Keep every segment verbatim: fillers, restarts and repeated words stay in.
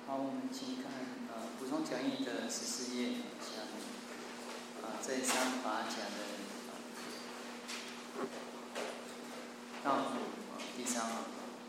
好，我们请看呃补充讲义的十四页下面啊，这三法讲的倒数啊第三行。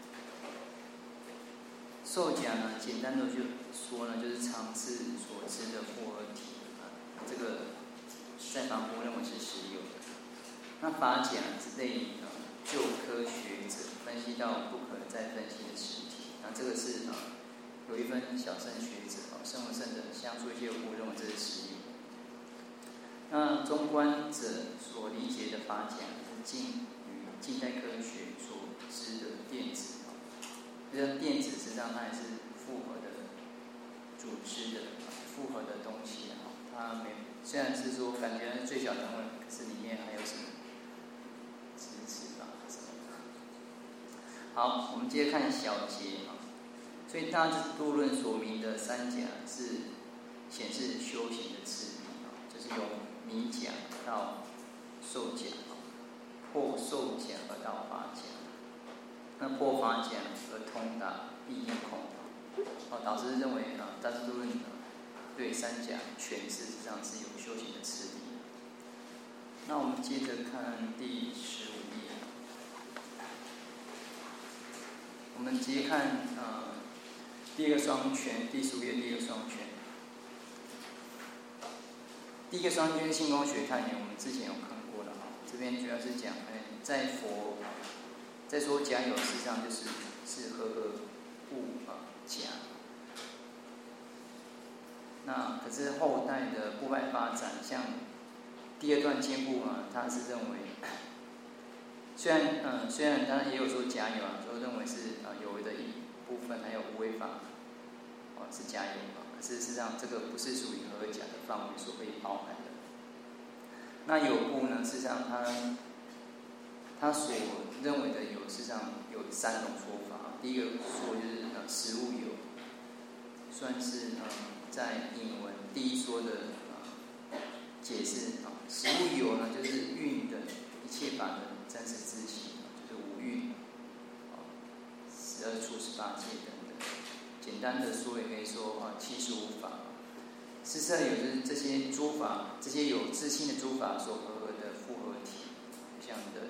受讲呢，简单的就说呢，就是常识所知的复合体啊，这个在凡夫认为是实有的。那法讲是类呃就科学者分析到不可再分析的实体，那这个是啊。有一分小乘学者啊，生物圣者相出一些误认为这是实有。那中观者所理解的法讲是近与近代科学所知的电子啊，这个电子实际上它也是复合的组织的复合的东西啊，它没虽然是说感觉最小单位，可是里面还有什么质子吧什么的。好，我们接着看小节啊。所以大智度论所明的三甲是显示修行的次第啊，就是由迷甲到受甲，破受甲而到法甲，那破法甲而通达必应空。哦，导师认为啊，大智度论对三甲诠释实际上是有修行的次第。那我们接着看第十五页，我们直接看啊。第一个双圈，第十五页第一个双圈。第一个双圈性空学概念，我们之前有看过了哈。这边主要是讲，哎，在佛在说甲有，实际上就是是和合物啊甲。那可是后代的部派发展，像第二段兼部啊，他是认为，虽然嗯、呃、虽然他也有说甲有啊，说认为是啊有为的一部分，还有无为法。是甲有嘛？可是事实上，这个不是属于和合甲的范围所被包含的。那有部呢？事实上他，他所认为的有，事实上有三种说法。第一个说就是呃，实物有，算是呃在引文第一说的呃解释啊。实物有呢，就是蕴的一切法的真实自性，就是五蕴啊，十二处十八界等。简单的说，也可以说啊，七十五法。实际上有就是这些诸法，这些有自性的诸法所合合的复合体，这样的。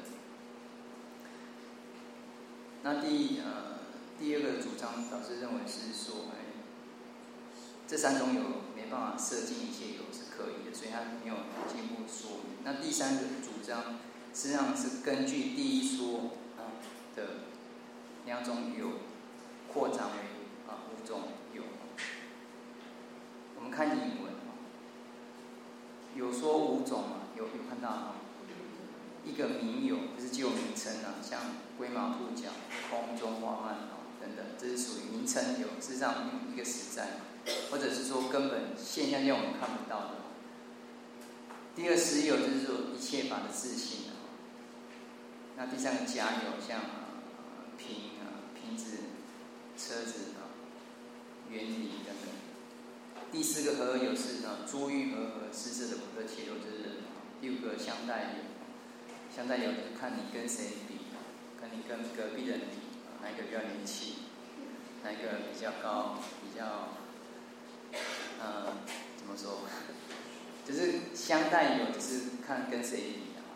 那第呃第二个主张，导师认为是说，哎，这三种有没办法摄尽一切有是可以的，所以他没有进一步说明。那第三个主张，实际上是根据第一说啊的两种有扩张为。啊，五种有，我们看引文有说五种嘛，有有看到哈，一个名有，就是具有名称啊，像龟毛兔角、空中花蔓啊等等，这是属于名称有，事实上有一个实在，或者是说根本现象让我们看不到的。第二实有就是说一切法的自性啊，那第三个假有，像瓶啊、瓶子、车子啊。原理等等。第四个和合有是啊，诸欲和合施设的不可切入之人。第五个相待有，相待有就是看你跟谁比，看你跟隔壁的人比，哪一个比较年轻，哪一个比较高，比较，呃，怎么说？就是相待有，就是看跟谁比啊。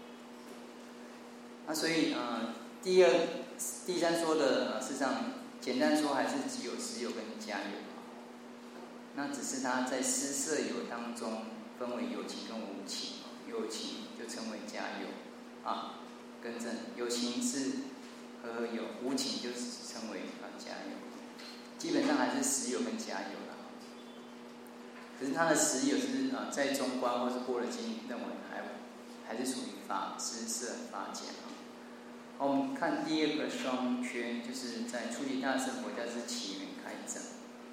那所以呃，第二、第三说的呃，事实上。简单说，还是只有实有跟假有，那只是它在施设有当中分为有情跟无情，有情就称为假有啊，更正，有情是和合有，无情就称为啊假有，基本上还是实有跟假有啦。可是它的实有是啊，在中观或是般若经认为还还是属于法施设法假。好，我们看第二个双圈，就是在初级大乘佛教之起源开展。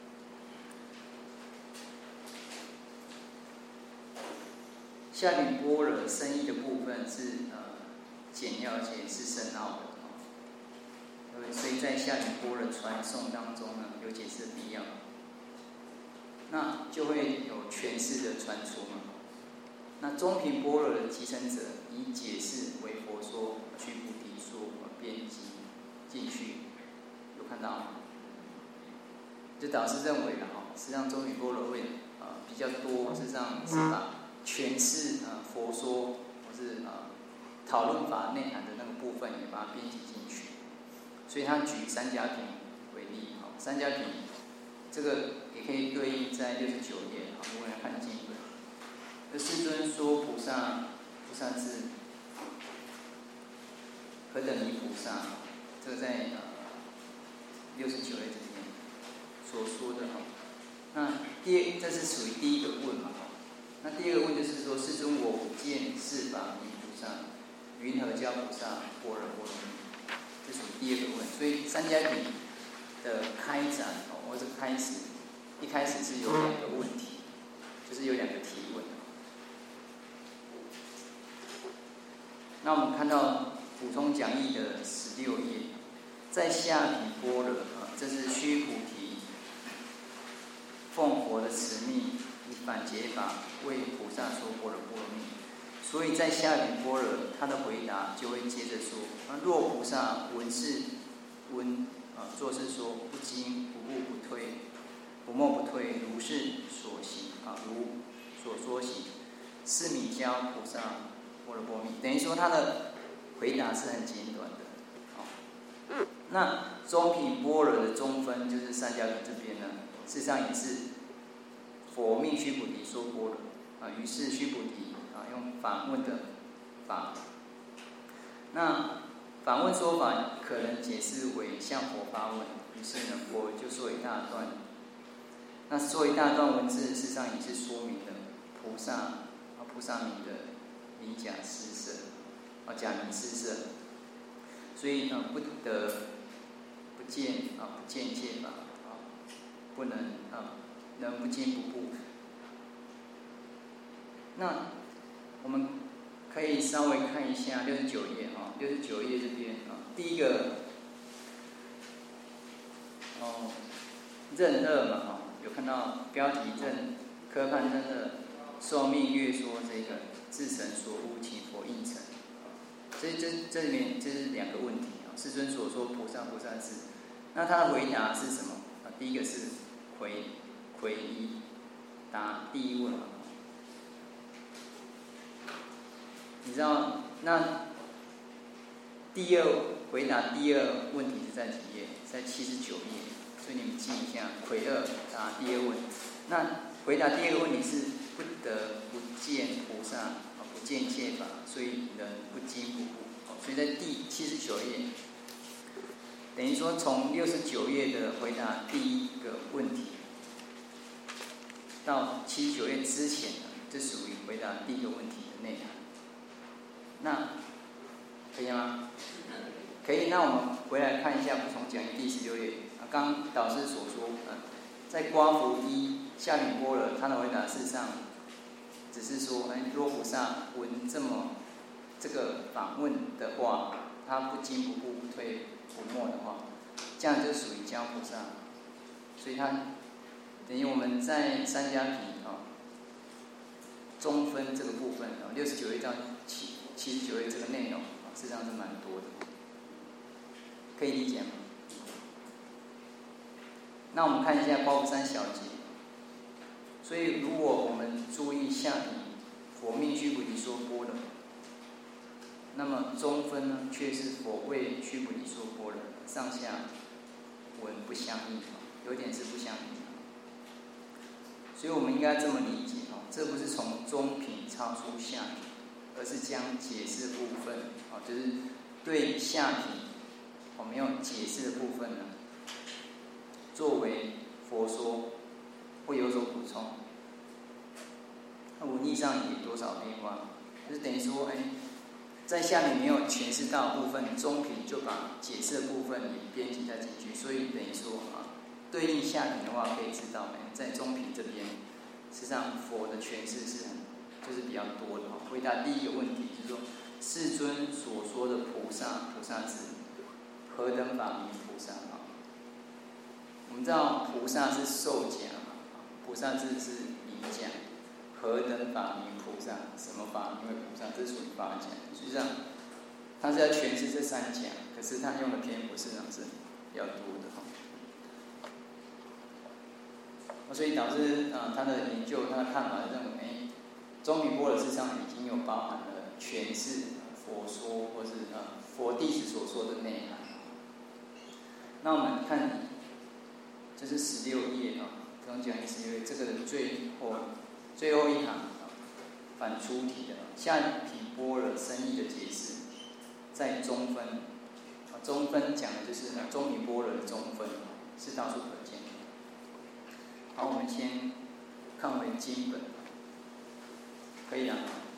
下品般若深义的部分是呃简要且是深奥的，所以在下品般若传颂当中呢，有解释的必要。那就会有诠释的传出嘛。那中品般若的集成者以解释为佛说，去菩提说，编辑进去，有看到吗？ 就导师认为了哈，实际上中品般若会啊比较多，实际上是把诠释啊佛说或是啊讨论法内涵的那个部分也把它编辑进去。所以他举三家品为例，哈，三家品这个也可以对应在六十九页，好，如果要看经文，这世尊说菩萨菩萨智，何等离菩萨？这个在呃六十九页这边所说的哈。那第二，这是属于第一个问嘛，那第二个问就是说，世尊我不见是法离菩萨，云何教菩萨般若波罗蜜？这属于第二个问。所以三家品的开展哦，或者开始，一开始是有两个问题，就是有两个提问。那我们看到补充讲义的十六页，在下品般若啊，这是须菩提奉佛的慈命，以反解法为菩萨说般若波罗蜜。所以在下品般若，他的回答就会接着说：啊，若菩萨闻是闻啊，作是说，不惊不怖不退，不默不退，如是所行啊，如所说行，是弥教菩萨般若波罗蜜。等于说他的回答是很简短的。好，那中品般若的中分就是三家品这边呢，事实上也是佛命须菩提说般若啊，于是须菩提啊用反问的法，那反问说法可能解释为向佛发问，于是呢佛就说一大段，那说一大段文字，事实上也是说明了菩萨啊菩萨名的离假施设啊假名施设，所以呢不得不见啊不见戒法啊，不能啊能不惊不怖。那我们可以稍微看一下六十九页啊，六十九页这边啊，第一个哦任二嘛哈，有看到标题任科判任二，受命阅说这个自成所悟，请佛应承。所以这这里面这是两个问题啊，世尊所说菩萨菩萨智，那他的回答是什么啊？第一个是回回一答第一问嘛。你知道那第二回答第二问题是在几页？在七十九页，所以你们记一下。回二答第二问，那回答第二个问题是不得不见菩萨啊，不见戒法，所以人不惊不怖。所以在第七十九页，等于说从六十九页的回答第一个问题到七十九页之前呢，这属于回答第一个问题的内涵。那可以吗？可以。那我们回来看一下不同讲义第十六页。刚导师所说，嗯，在刮胡一下品般若，他的回答事实上只是说，哎，若菩萨闻这么这个访问的话，他不惊不怖不退不默的话，这样就属于教菩萨。所以他等于我们在三家品啊中分这个部分啊，六十九页到七。七十九页这个内容啊，实际上是蛮多的，可以理解吗？那我们看一下包袱三小节。所以，如果我们注意下品佛命须菩提说般若，那么中分呢，却是佛为须菩提说般若，上下文不相应，有点是不相应。所以我们应该这么理解哦，这不是从中品超出下品，而是将解释部分，啊，就是对下品我们用解释的部分呢，作为佛说，会有所补充。那文义上也多少变化，就是等于说，哎，在下面没有诠释到的部分，中品就把解释的部分也编辑在进去，所以等于说啊，对应下品的话，可以知道，哎，在中品这边，实际上佛的诠释是很。就是比较多的哈。回答第一个问题，就是说，世尊所说的菩萨菩萨智，何等法名菩萨啊？我们知道菩萨是受假嘛，菩萨智是离假，何等法名菩萨？什么法名为菩萨？这属于法假。实际上，他是要诠释这三假，可是他用的篇幅市场是比较多的哈。 所以导致啊、呃、他的研究他的看法认为，哎，中米般若智上已经有包含了诠释佛说或是啊、呃、佛弟子所说的内涵。那我们看，这是十六页啊，刚讲十六页这个的最后最后一行啊，反出题的下品般若深义的解释，在中分啊，中分讲的就是呢中米般若的中分，是到处可见。好，我们先看为经本，可以啊。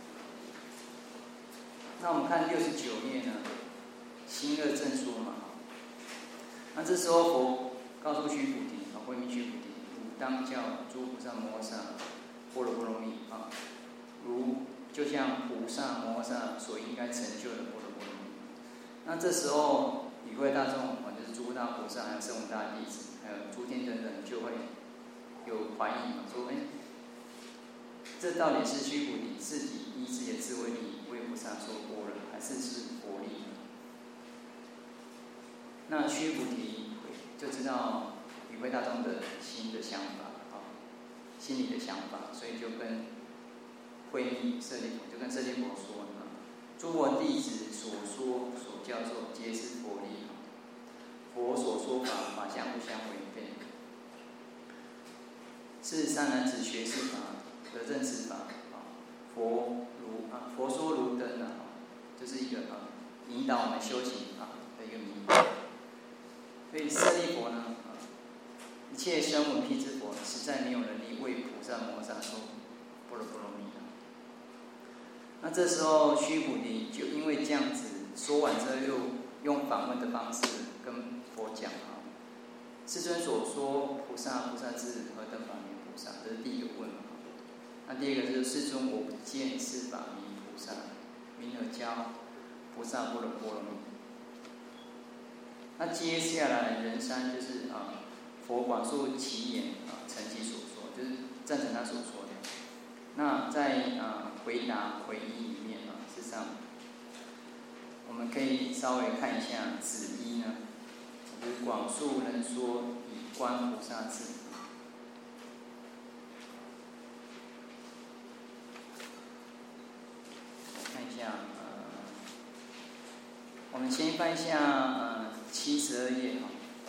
那我们看六十九页呢，心二正说嘛。那这时候佛告诉须菩提啊，慧命须菩提，汝当教诸菩萨摩诃萨般若波罗蜜啊，如就像菩萨摩诃萨所应该成就的般若波罗蜜。那这时候与会大众啊，就是诸大菩萨还有圣无大弟子，还有诸天等等，就会有怀疑嘛，说哎，这到底是须菩提自己依自己的智慧力为菩萨说般若，还是是佛力？那须菩提就知道与会大众的心的想法啊，心里的想法，所以就跟慧命舍利弗，就跟舍利弗说啊，诸佛弟子所说所教授皆是佛力，佛所说法法相不相违背，是善男子学是法，得正实法啊。佛如啊，佛说如灯啊，这、就是一个啊引导我们修行啊的一个名言。所以舍利弗呢，啊，一切声闻辟支佛实在没有能力为菩萨摩诃萨说般若波罗蜜。那这时候须菩提就因为这样子说完之后，又用反问的方式跟佛讲啊，世尊所说菩萨菩萨之何等法名菩萨？这是第一个问嘛。那第二个就是世尊，我不见是法名菩萨，名何教菩萨般若波罗蜜？那接下来人三就是啊，佛广述其言啊，承其所说，就是赞成他所说的。那在啊回答回忆里面啊，事实上我们可以稍微看一下子一呢，就是广述人说以观菩萨智。看一下，呃，我们先翻一下呃七十二页哈。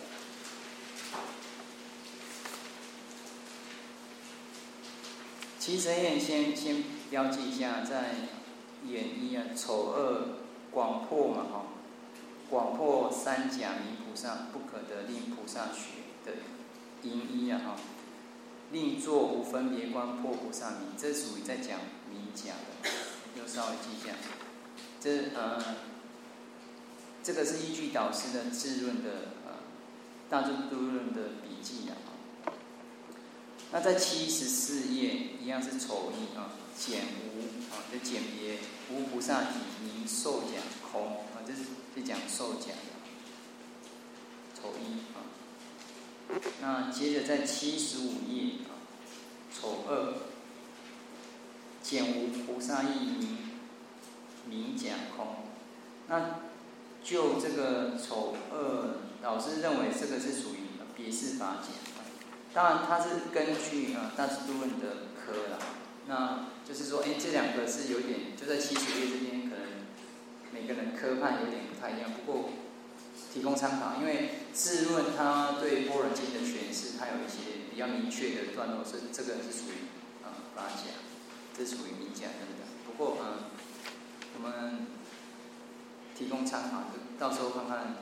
七十二页先先标记一下，在演一啊，丑恶广破嘛哈，广破三假名菩萨不可得令菩萨学的因一啊哈，另作无分别观破菩萨名，这属于在讲名假的，又稍微记一下。这呃，这个是依据导师的智论的呃大智度论的笔记啊。那在七十四页一样是丑一啊，简无啊，就简别无菩萨体名受假空啊，这是就讲受假的丑一啊。那接着在七十五页啊，丑二简无菩萨意名名假空。那就这个丑二，老师认为这个是属于别释法解。当然，它是根据啊大智度论的科啦，那就是说，哎，这两个是有点，就在七十页这边，可能每个人科判有点不太一样，不过提供参考，因为智论它对般若经的诠释，它有一些比较明确的段落，是这个是属于啊法假，这属于名假等等。不过嗯，我们提供参考，到时候看看，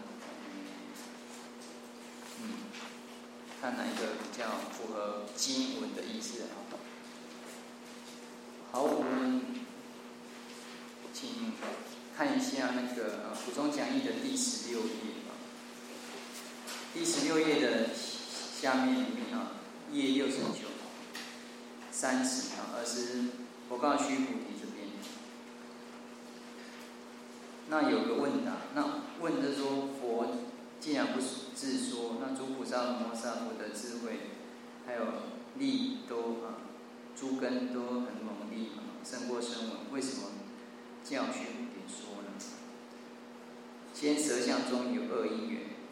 嗯。看哪一个比较符合经文的意思啊？好，我们请看一下那个呃《普中讲义》的第十六页啊。第十六页的下面里面啊，页六十九、三十啊，二十佛告须菩提这边。那有个问答，那问的说佛既然不自说，那诸菩萨摩诃萨佛的智慧，还有力都啊，诸根都很猛力啊，胜过声闻，为什么教须菩提说呢？先舌相中有恶因缘故啊，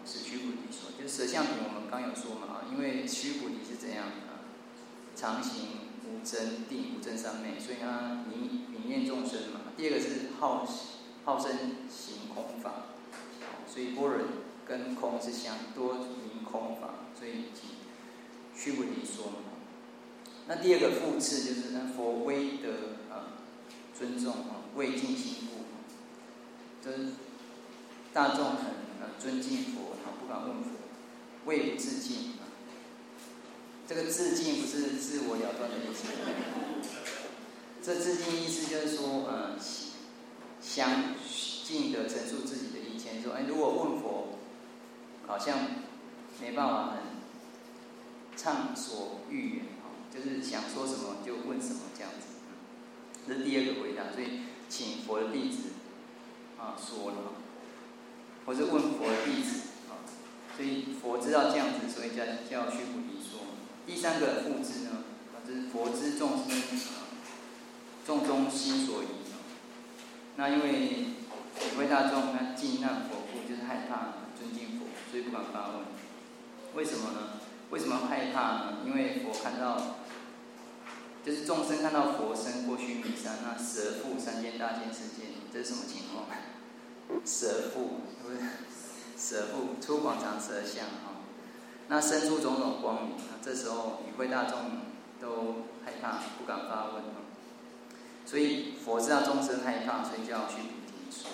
是须菩提说，就是舍相品我们刚有说嘛啊，因为须菩提是怎样啊？常行无争定无争三昧，所以他泯泯念众生嘛。第二个是好好生行空法，所以般若跟空是相多名空法，所以请须菩提说嘛。那第二个复次就是佛威德啊尊重啊，畏敬心故，就是大众很呃尊敬佛啊，不敢问佛，畏不自敬啊。这个自敬不是自我了断的意思，这自敬意思就是说呃详尽的陈述自己的意见，说哎，如果问佛，好像没办法很畅所欲言。就是想说什么就问什么这样子，这是第二个回答。所以请佛的弟子啊说了，或是问佛的弟子啊，所以佛知道这样子，所以叫叫须菩提说。第三个复知呢，啊，就是佛知众生啊众中心所疑。那因为普惠大众他敬难佛故，就是害怕尊敬佛，所以不敢发问。为什么呢？为什么害怕呢？因为佛看到。就是众生看到佛身过须弥山，那舍覆三千大千世界，这是什么情况？舍覆，不是舍覆出广长舌相啊，那生出种种光明，那这时候与会大众都害怕，不敢发问。所以佛知道众生害怕，所以叫须菩提说。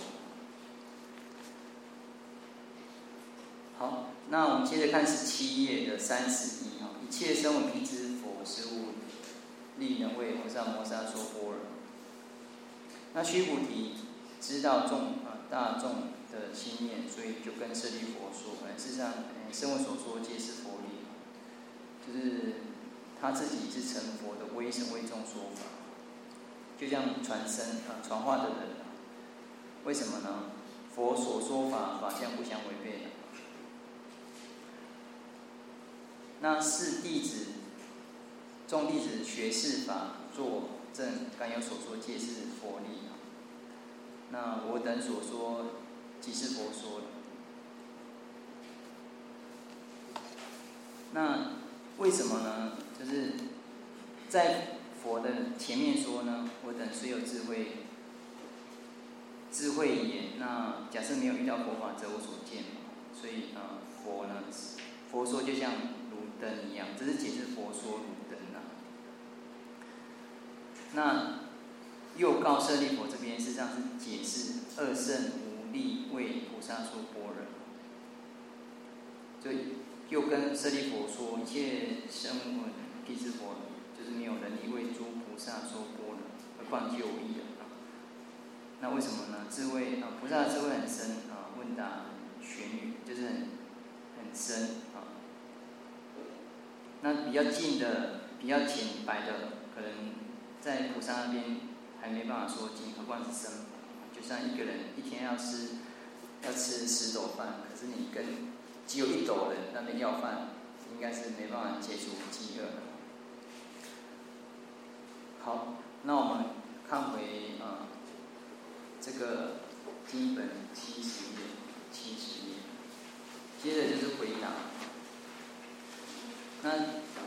好，那我们接着看十七页的三十一哈，一切声闻辟支佛是物。力能为菩萨摩诃萨说般若。那须菩提知道众啊大众的心念，所以就跟舍利佛说：哎，事实上，哎，声闻所说皆是佛力，就是他自己是成佛的威神为众说法，就像传声啊传话的人，为什么呢？佛所说法法相不相违背的。那是弟子。众弟子学事法作证，刚有所说皆是佛力。那我等所说即是佛说的。那为什么呢？就是在佛的前面说呢，我等虽有智慧，智慧也。那假设没有遇到佛法，则无所见。所以啊、呃，佛呢，佛说就像如灯一样，这是解释佛说如灯啊。那又告舍利佛这边事实上是解释二圣无力为菩萨说般若，就又跟舍利佛说，一切声闻辟支佛就是没有能力为诸菩萨说般若，何况就有意了。那为什么呢？智慧啊，菩萨的智慧很深啊，问答很玄远，就是很很深啊。那比较近的、比较浅白的，可能在菩萨那边还没办法说尽，何况是生法。就像一个人一天要吃要吃十斗饭，可是你跟只有一斗人那边要饭，应该是没办法解除饥饿的。好，那我们看回啊、呃、这个经本七十页，七十页，接着就是回答。那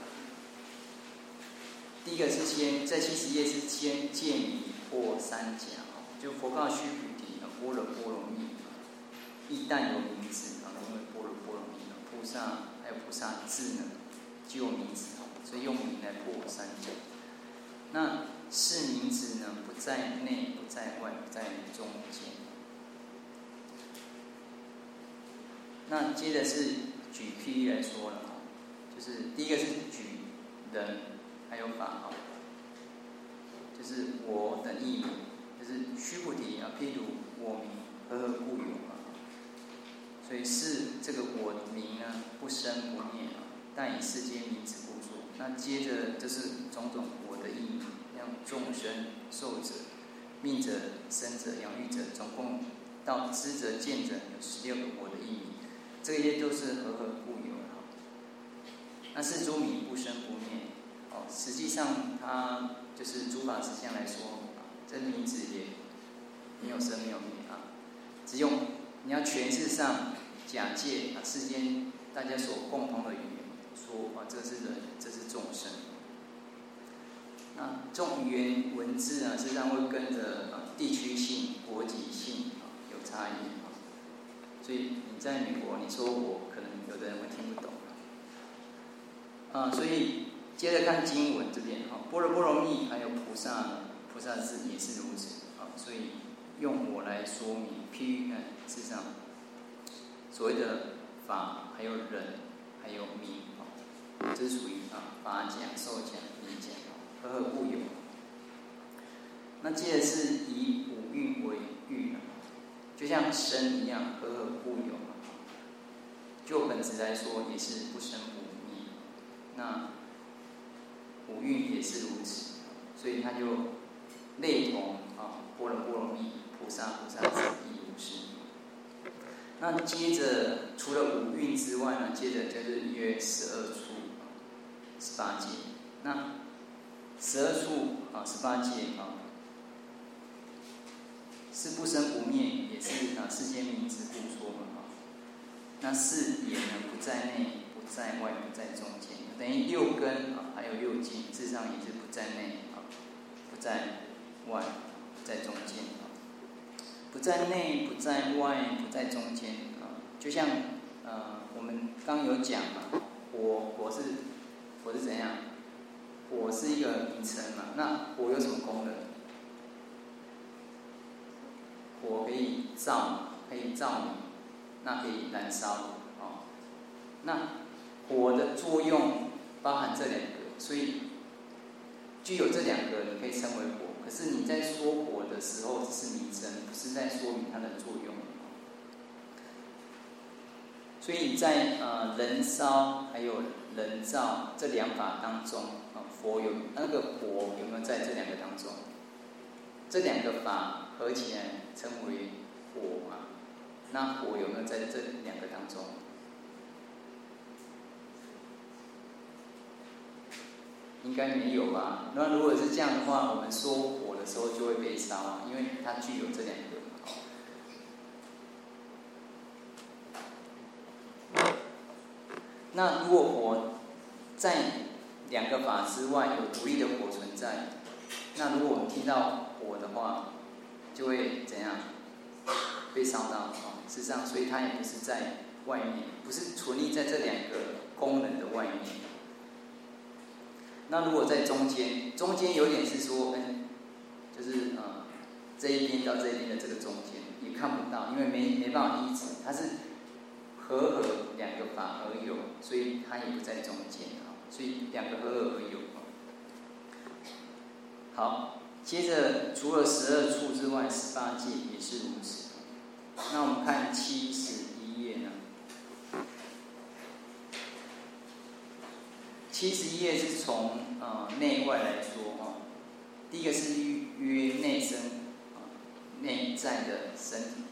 第一个是先在七十页是先见理破三假，就佛告须菩提，般若波罗蜜，亦但有名字啊，因为般若波罗蜜，菩萨还有菩萨智呢，就有名字，所以用名来破三假。那是名字呢，不在内，不在外，不在中间。那接着是举譬喻来说了，就是第一个是举人还有法啊，就是我的义名，就是须菩提啊，譬如我名，和合故有啊。所以是这个我名呢，不生不灭啊，但以世间名词故说。那接着就是种种我的义名，像众生、寿者、命者、生者、养育者，总共到知者、见者有十六个我的义名，这些都是和合故有啊。那是诸名不生不灭。哦，实际上它就是诸法实相来说，这名字也没有生没有灭啊。只用你要诠释上假借啊世间大家所共同的语言，说啊这是人，这是众生。那这种语言文字啊，实际上会跟着啊地区性、国籍性啊有差异啊。所以你在美国，你说我，可能有的人会听不懂啊。所以接着看经文这边啊，般若波罗蜜还有菩萨菩萨字也是如此啊。所以用我来说明，譬喻，嗯，事实上所谓的法，还有人，还有名啊，这是属于啊法讲、受讲、名讲，和合不有。那接着是以五蕴为喻，就像身一样，和合不有。就本质来说，也是不生不灭。那五蕴也是如此，所以它就类同啊般若波罗蜜、菩萨菩萨子亦如是。那接着除了五蕴之外呢，接着就是约十二处、十八界。那十二处啊，十八界啊，是不生不灭，也是啊世间名之故说嘛啊。那四也呢，不在内，不在外，不在中间，等于六根啊，还有六境，事实上也是不在内啊，不在外，不在中间啊。不在内，不在外，不在中间啊。就像呃，我们刚有讲嘛，火火是火是怎样？火是一个名称嘛。那火有什么功能？火可以照，可以照明，那可以燃烧啊。那火的作用包含这两个，所以具有这两个，你可以称为火。可是你在说火的时候，只是名称，不是在说明它的作用。所以在呃人烧还有人造这两法当中，啊佛有那个火有没有在这两个当中？这两个法合起来称为火嘛？那火有没有在这两个当中？应该没有吧？那如果是这样的话，我们说火的时候就会被烧啊，因为它具有这两个。那如果火在两个法之外有独立的火存在，那如果我们听到火的话，就会怎样？被烧到啊！事实上，所以它也不是在外面，不是存立在这两个功能的外面。那如果在中间，中间有点是说，嗯，就是呃这一边到这一边的这个中间也看不到，因为没没办法依止，它是合合两个法而有，所以它也不在中间啊。所以两个合合而有。好，接着除了十二处之外，十八界也是如此。那我们看七十一页呢？七十一页是从呃内外来说哈、哦。第一个是约内身啊，内在的身体。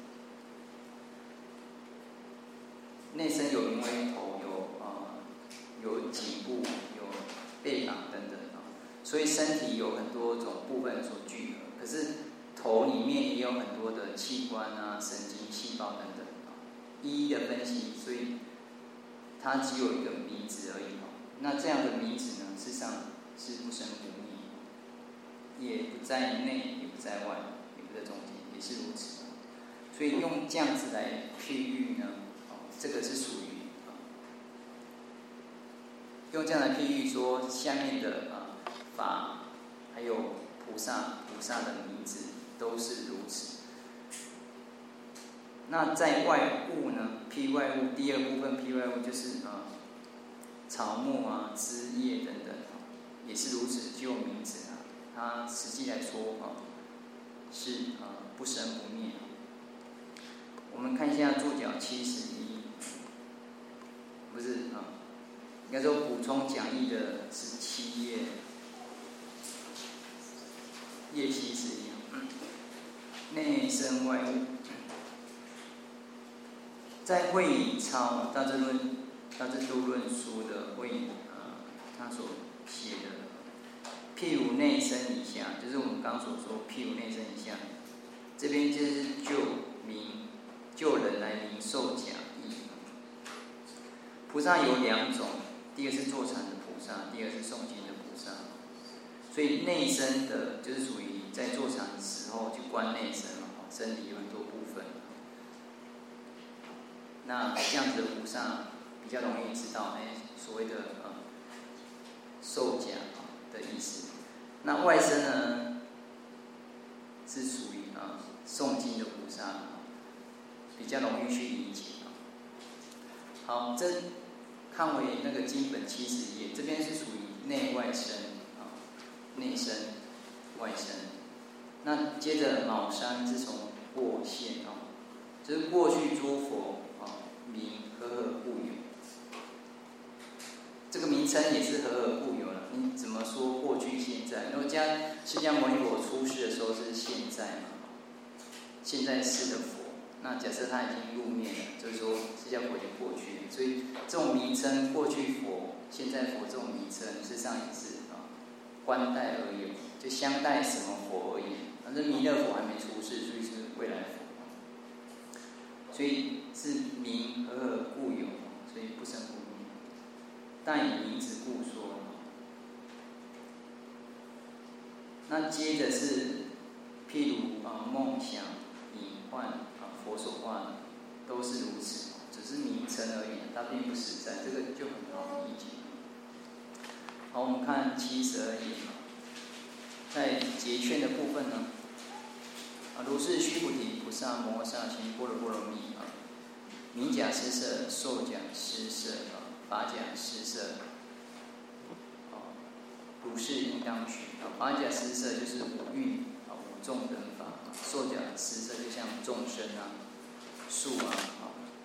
内身有名为头，有呃有颈部，有背膀等等啊，所以身体有很多种部分所聚合。可是头里面也有很多的器官啊、神经细胞等等啊，一一的分析，所以它只有一个名字而已啊。那这样的名字呢，事实上是不生不灭，也不在内，也不在外，也不在中间，也是如此。所以用这样子来譬喻呢，这个是属于啊，用这样来譬喻说，下面的啊法还有菩萨菩萨的名字都是如此。那在外物呢？譬外物第二部分譬外物就是啊草木啊枝叶等等，也是如此，就用名字啊，它实际来说啊是啊不生不灭。我们看一下注脚七十一，不是啊，应该说补充讲义的十七页，页七十一，内身外物。在慧理抄大智论大智度论书的慧理啊，他所写的，譬如内身以下，就是我们刚所说譬如内身以下，这边就是就名就人来名受假义。 菩萨有两种，第一个是坐禅的菩萨，第二个是诵经的菩萨。所以内身的，就是属于在坐禅的时候去观内身嘛，身体有很多部分。那这样子的菩萨比较容易知道，哎，所谓的呃受假的意思。那外身呢，是属于啊诵经的菩萨，比较容易去理解。好，这看为那个经本七十页，这边是属于内外身啊，内身、外身。那接着卯三是从过现啊，就是过去诸佛啊名和合故有，这个名称也是和合故有了。你怎么说过去现在？因为家释迦牟尼佛出世的时候是现在嘛，现在世的佛。那假设他已经入灭了，就是说释迦佛已经过去了，所以这种名称过去佛、现在佛这种名称，事实上也是啊观待而有，就相待什么佛而已。反正弥勒佛还没出世，所以是未来佛，所以是名和合故有，所以不生不灭。但以名字故说。那接着是譬如啊梦想、隐幻啊佛所化的，都是如此，只是名称而已，它并不实在，这个就很好理解。好，我们看七十二页，在结劝的部分呢，啊如是须菩提，菩萨摩诃萨行般若波罗蜜啊，名假施设，受假施设啊，法假施设。如是应当学啊，法假施设就是五蕴啊，五众等法；受假施设就像众生啊、树啊、啊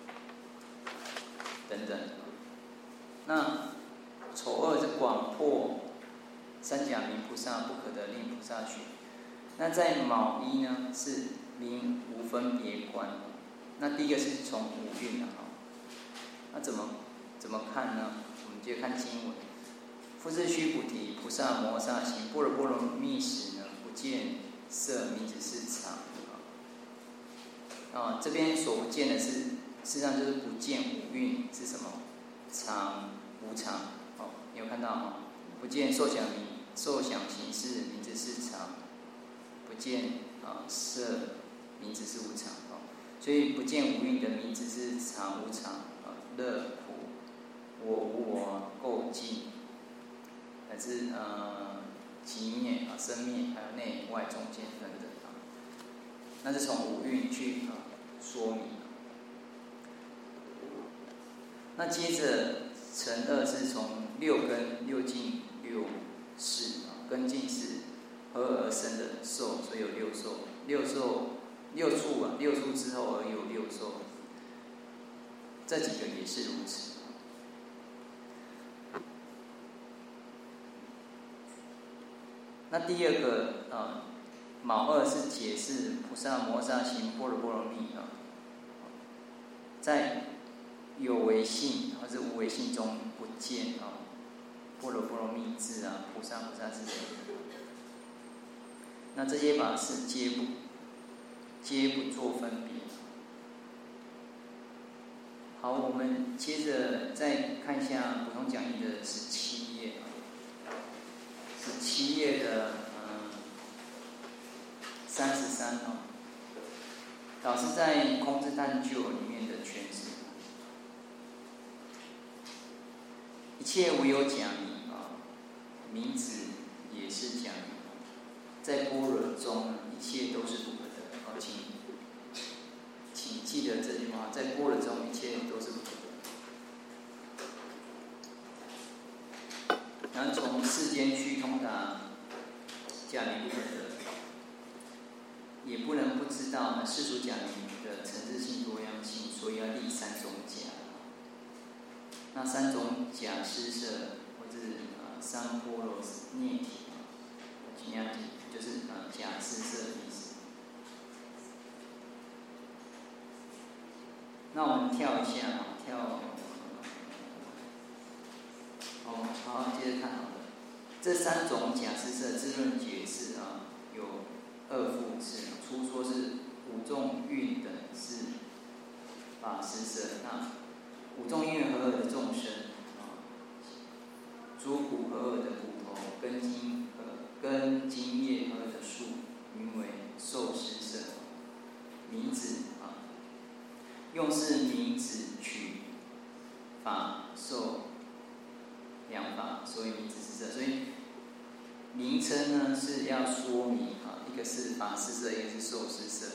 等等。那丑二是广破三假名菩萨不可得令菩萨学。那在卯一呢是名无分别观。那第一个是从五蕴啊，那怎么怎么看呢？我们接着看经文。复是须菩提，菩萨摩诃萨行般若波罗蜜时呢，不见色，名字是常。啊，这边所不见的是，事实上就是不见五蕴是什么？常、无常。哦，你有看到吗？不见受想名、受想行识，名字是常；不见啊色，名字是无常。哦，所以不见五蕴的名字是常、无常。啊，乐、苦、我、无我、垢、净。乃至呃极灭啊、生灭，还有内外中间等等啊，那是从五蕴去啊说明。那接着乘二是从六根、六境、六识啊，根境是合而生的受，所以有六受。六受六处啊，六处之后而有六受，这几个也是如此。那第二个啊，卯二是解释菩萨摩诃萨行般若波罗蜜啊，在有为性或者无为性中不见啊般若波罗蜜字啊，菩萨菩萨之类的。那这些法是皆不皆不做分别。好，我们接着再看一下普通讲义的十七页。十七页的嗯三十三啊，老师在空智探究里面的诠释，一切无有假名啊，名字也是假名，在般若中一切都是不可得啊，请请记得这句话，在般若中一切都是不可得。然后从世间去通达假名不可得，也不能不知道呢世俗假名的层次性多样性，所以要立三种假。那三种假施设，或者啊三波罗涅体啊，就是啊假施设的意思。那我们跳一下啊，跳。好，好，接着看好了。这三种假施设自论解释啊，有二复次，初说是五众蕴等是法施设，那五众因缘和合的众生啊，诸骨和合的骨头，根茎和根茎叶和合的树，名为受施色。名子啊，用是名子取法受两法，所以名子施色。所以名称呢是要说明啊，一个是法施色，一个是受施色。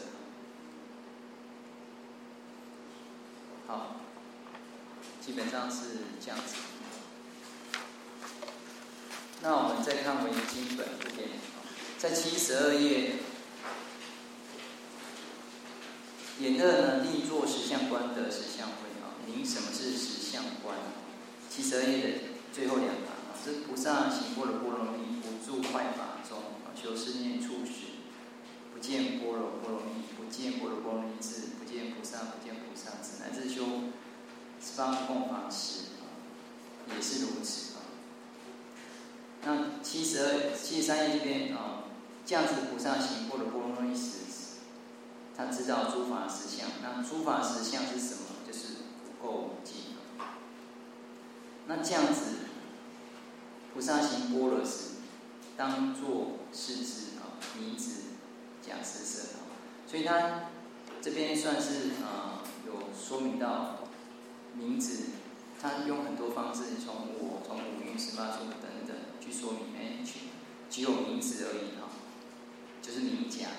好，基本上是这样子。那我们再看回经本这边，在七十二页，演乐呢立作实相观的实相会啊，明什么是实相观？七十二页的最后两行啊，这菩萨行般若波罗蜜，不住坏法中啊，修四念处时，不见般若波罗蜜，不见般若波罗蜜智，不见菩萨，不见菩萨智，乃至修十八共法时啊，也是如此啊。那七十二、七十三页这边啊，这样子菩萨行般若波罗蜜时，他知道诸法实相。那诸法实相是什么？就是不垢无净。那这样子，菩萨行般若时，当作是指啊，名子假施色啊。所以他这边算是啊，有说明到名子，他用很多方式，从我、从五蕴、十八处等等去说明，哎，只有名字而已啊，就是名假。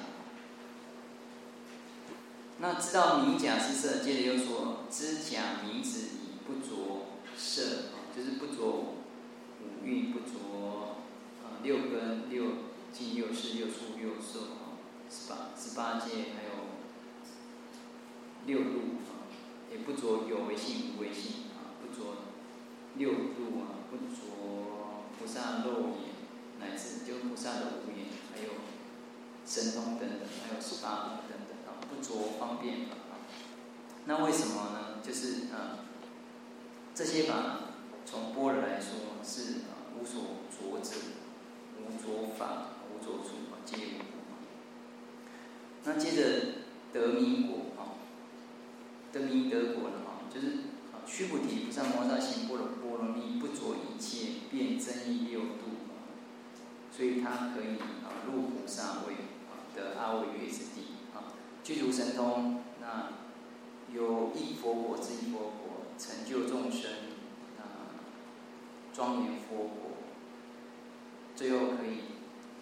那知道名假施色，接着又说知假名子以不着色啊，就是不着五蕴，不着啊六根、六境、六识、六处、六受啊，十八十八界，还有六路啊，也不着有为性、无为性啊，不着六路啊，不着菩萨肉眼，乃至就菩萨的无眼，还有神通等等，还有十八门等等啊，不着方便法啊。那为什么呢？就是啊，这些法从般若来说是啊无所着者，无着法，无着处啊，皆无。那接着得名果啊，得名得果了啊，就是啊须菩提菩萨摩诃萨行般若波罗蜜，不着一切遍增益六度啊，所以他可以啊入菩萨位啊，得阿惟越之地啊，具足神通，那有一佛果之一佛果，成就众生啊，庄严佛果，最后可以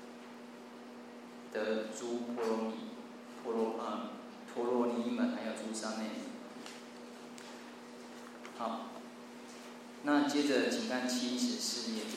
得诸波罗蜜、波罗啊陀罗尼门，还有诸三昧。好，那接着请看七十四页。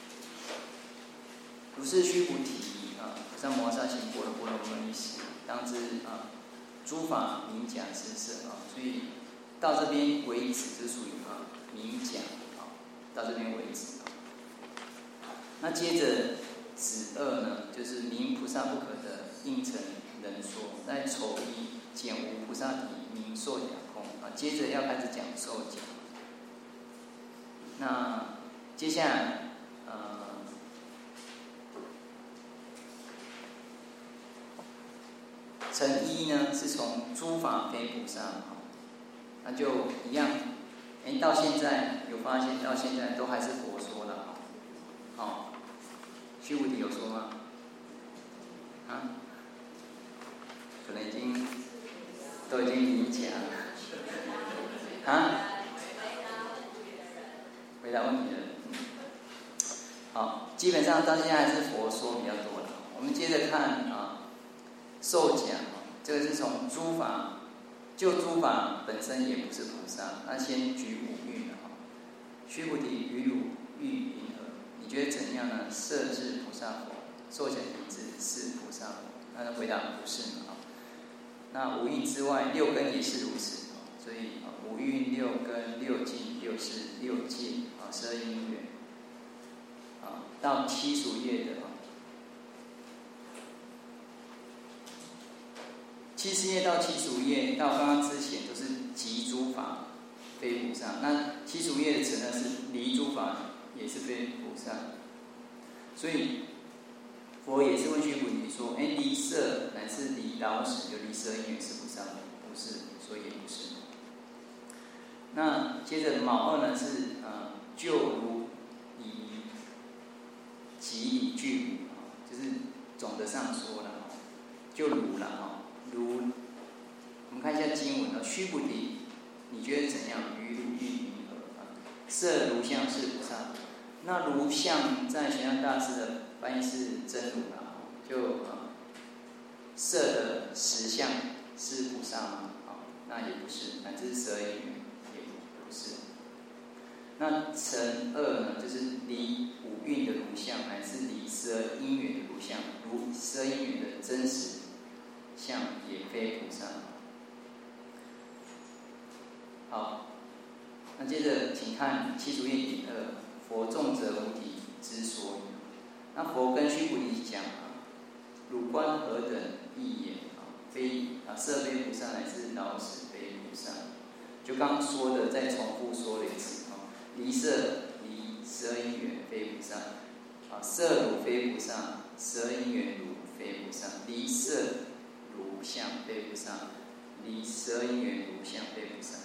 如是须菩提啊，菩萨摩诃萨行般若波罗蜜时，当知啊，诸法名假施色啊，所以到这边为止就属于啊名假啊，到这边为止啊。那接着子二呢，就是名菩萨不可得，应成人说。在丑一简无菩萨体，名受假空啊。接着要开始讲受假。那接下来呃。成一呢，是从诸法非菩萨，那就一样。哎，到现在有发现，到现在都还是佛说的，好，须菩提有说吗？啊，可能已经都已经理解了，啊？回答问题的人，好，基本上到现在还是佛说比较多了。我们接着看啊。受假，这个是从诸法，就诸法本身也不是菩萨。那先举五蕴了哈，须菩提，于汝欲云何？你觉得怎样呢？色是菩萨佛，受假名字是菩萨佛。那他回答不是嘛？那五蕴之外，六根也是如此。所以五蕴、六根、六境、六识、六界啊，十二因缘啊，到七属业的。七十页到七十五页到刚刚之前都是集诸法非菩萨，那七十五页的词呢是离诸法也是非菩萨，所以佛也是问须菩提说：哎，离色乃至离老死，就离色因缘是菩萨吗？不是，所以也不是。 那接着卯二呢是呃就如以即以具如，就是总的上说了，就如了哈，如我们看一下经文啊，须菩提，你觉得怎样？于如意云何？色如相是菩萨。那如相在玄奘大师的翻译是真如啦，就呃色的实相是菩萨吗？那也不是，乃至十二因缘也不是。那乘二呢，就是离五蕴的如相，乃至离十二因缘的如相，如十二因缘的真实相也非菩萨。好，那接着请看七除业品二，佛众者无体之所以。那佛跟须菩提讲啊，汝观何等义也啊？非啊，色非菩萨，乃至老死非菩萨。就刚刚说的，再重复说了一次啊，离色离十二因缘非菩萨啊，色如非菩萨，十二因缘如非菩萨，离色如相非菩萨，离十二因缘如相非菩萨。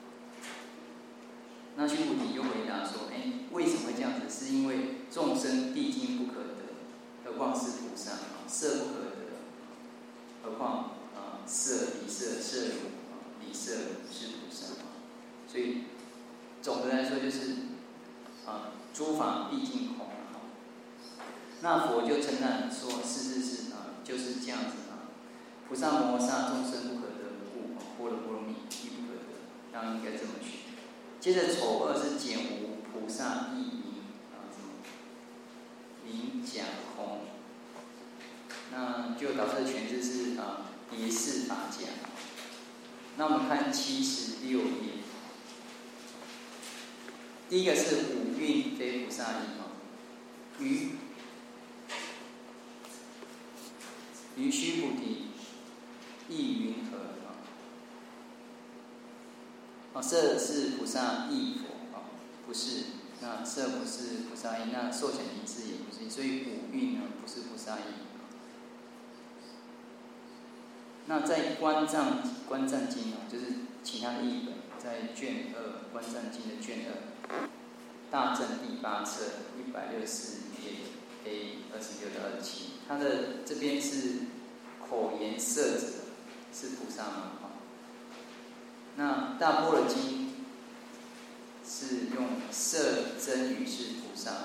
那须菩提就回答说：“哎，为什么会这样子？是因为众生毕竟不可得，何况是菩萨啊？色不可得，何况啊色离色，色如啊离色如是菩萨啊。所以总的来说就是啊，诸法毕竟空啊。那佛就称赞说：是是是啊，就是这样子啊。菩萨摩诃萨众生不可得故，般若波罗蜜亦不可得，当然应该这么学。”接着丑二是减无菩萨意名啊，什么名假空，那就导致的诠释是啊别是法假。那我们看七十六页，第一个是五蕴非菩萨意啊，于于须菩提意云何？啊，色是菩萨意佛啊，不是。那色不是菩萨意，那受想行识也不是，所以五蕴呢不是菩萨意。那在观藏观藏经啊，就是其他的译本，在卷二观藏经的卷二，大正第八册一百六十四页 A 二十六到二十七，它的这边是口言色者是菩萨吗？那大般若经是用色真语是菩萨。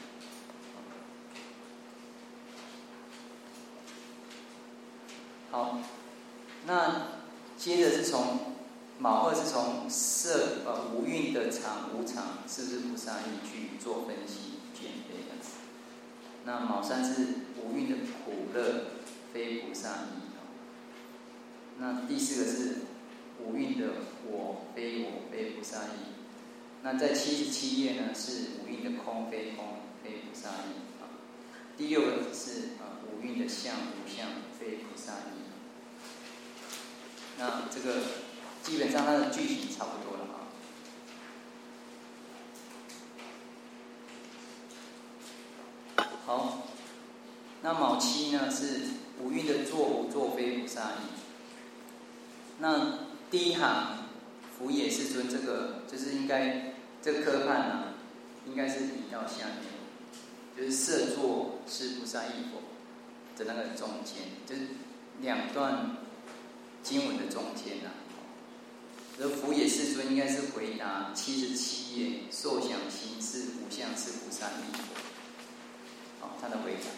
好，那接着是从卯二是从色呃无蕴的常无常是不是菩萨意去做分析鉴别的。那卯三是无蕴的苦乐非菩萨意。那第四个是无蕴的我非我非菩萨意。那在七十七页呢是无蕴的空非空非菩萨意。第六个是啊无蕴的相无相非菩萨意。那这个基本上它的句型差不多了啊。好，那卯七呢是无蕴的作无作非菩萨意。那第一行福也世尊，这个就是应该这个科判呢，应该是移到下面，就是色作是菩萨意否的那个中间，就是两段经文的中间呐。而福也世尊应该是回答七十七页受想行识无相是菩萨意否，好，他的回答。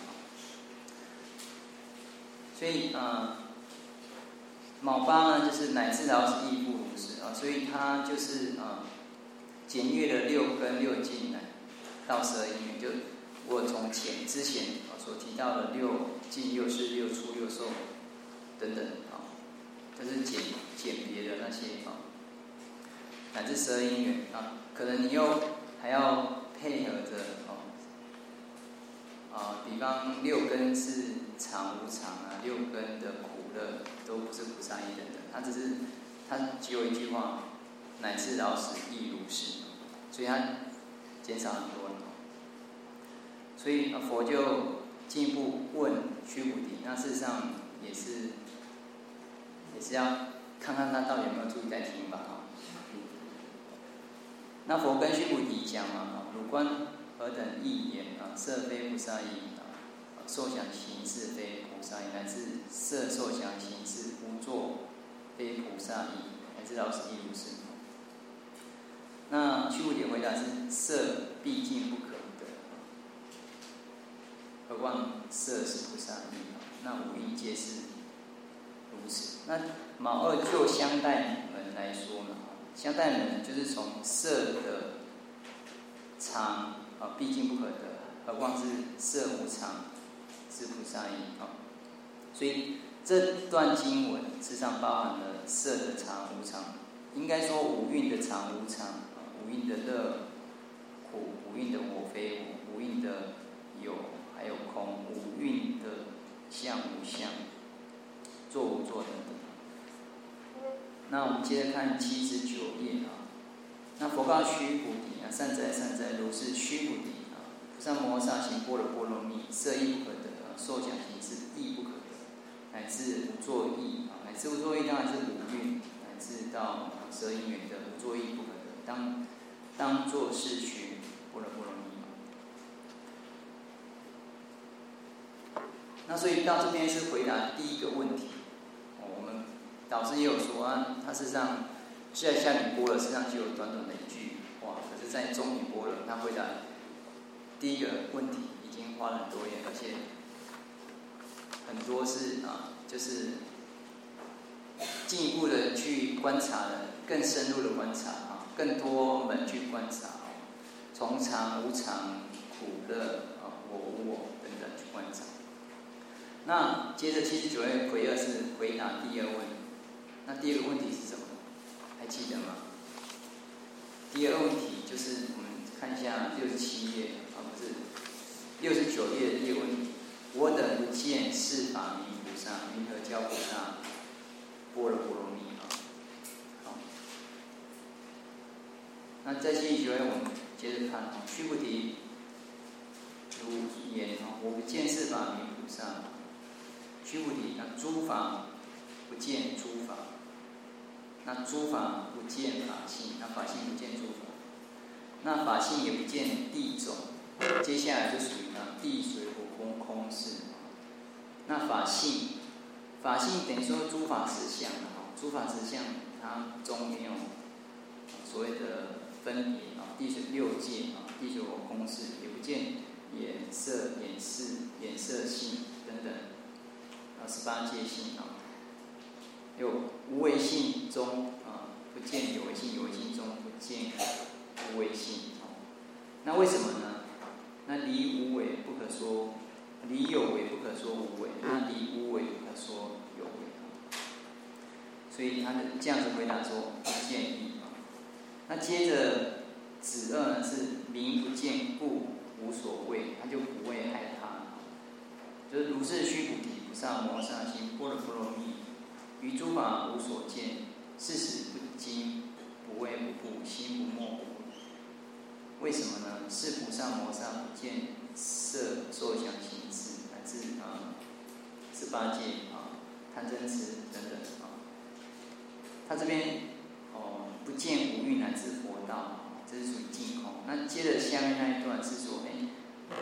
所以啊。呃卯八呢，就是乃至老死亦复如是啊，所以它就是啊，检阅了六根六境呢，到十二因缘。就我从前之前啊所提到的六境、六识、六处、六受等等啊，这是简简别的那些啊，乃至十二因缘啊，可能你又还要配合着哦啊，比方六根是常无常啊，六根的苦乐都不是菩萨意等等，他只是他只有一句话，乃至老死亦如是，所以他减少很多了。所以佛就进一步问须菩提，那事实上也是也是要看看他到底有没有注意在听吧。 那佛跟须菩提讲啊，汝观何等义言啊？色非菩萨意啊，受想行识非菩萨意，乃至色受想行识无作非菩萨意，乃至老死亦如是。那须菩提回答是：色毕竟不可得，何况色是菩萨意啊？那五蕴皆是如此。那卯二就相待门来说呢？相待门就是从色的常啊，毕竟不可得，何况是色无常是菩萨意啊。所以这段经文事实上包含了色的常无常，应该说五蕴的常无常，五蕴的乐苦，五蕴的我非我，五蕴的有还有空，五蕴的相无相，作无作等等。那我们接着看七十九页啊。那佛告须菩提啊：善哉善哉，如是须菩提啊！菩萨摩诃萨行般若波罗蜜，色亦不可得啊，受想行识亦不可得，乃至无作意啊，乃至无作意当然是五蕴，乃至到十二因缘的无作意不可得，当当作是学般若波罗蜜。那所以到这边是回答第一个问题。我们导师也有说啊，他事实上在下品般若实际上就有短短的一句话，可是，在中品般若，他回答第一个问题已经花了很多页，而且很多是啊，就是进一步的去观察了，更深入的观察啊，更多门去观察啊，从常无常、苦乐啊、我无我等等去观察。那接着七十九页回二是回答第二问，那第二个问题是什么？还记得吗？第二个问题就是我们看一下六十七页啊，不是六十九页的第二个问题：我等不见是法名菩萨，云何教菩萨般若波罗蜜啊？好，那在七十九页我们接着看啊，须菩提如言啊，我不见是法名菩萨。须菩提啊，诸法不见诸法。那诸法不见法性，那法性不见诸法，那法性也不见地种。接下来就属于呢地水火风空是。那法性，法性等于说诸法实相啊，诸法实相它中没有所谓的分别啊，地水六界啊，地水火空是也不见眼色、眼识、眼色性等等啊，十八界性啊。有无为性中啊，不见有为性；有为性中不见无为性。那为什么呢？那离无为不可说，离有为不可说无为，那离无为不可说有为。所以他的这样子回答说不见义啊。那接着子二呢是名不见故无所谓，他就不为害他，就是如是须菩提，菩萨摩诃萨行般若波罗蜜。于诸法无所见，事实不惊，不畏不怖，心不模糊。为什么呢？是菩萨摩诃萨不见色受想行识，乃至啊十八界啊贪嗔痴等等啊。他这边哦不见五蕴乃至佛道，这是属于净空。那接着下面那一段是说，哎，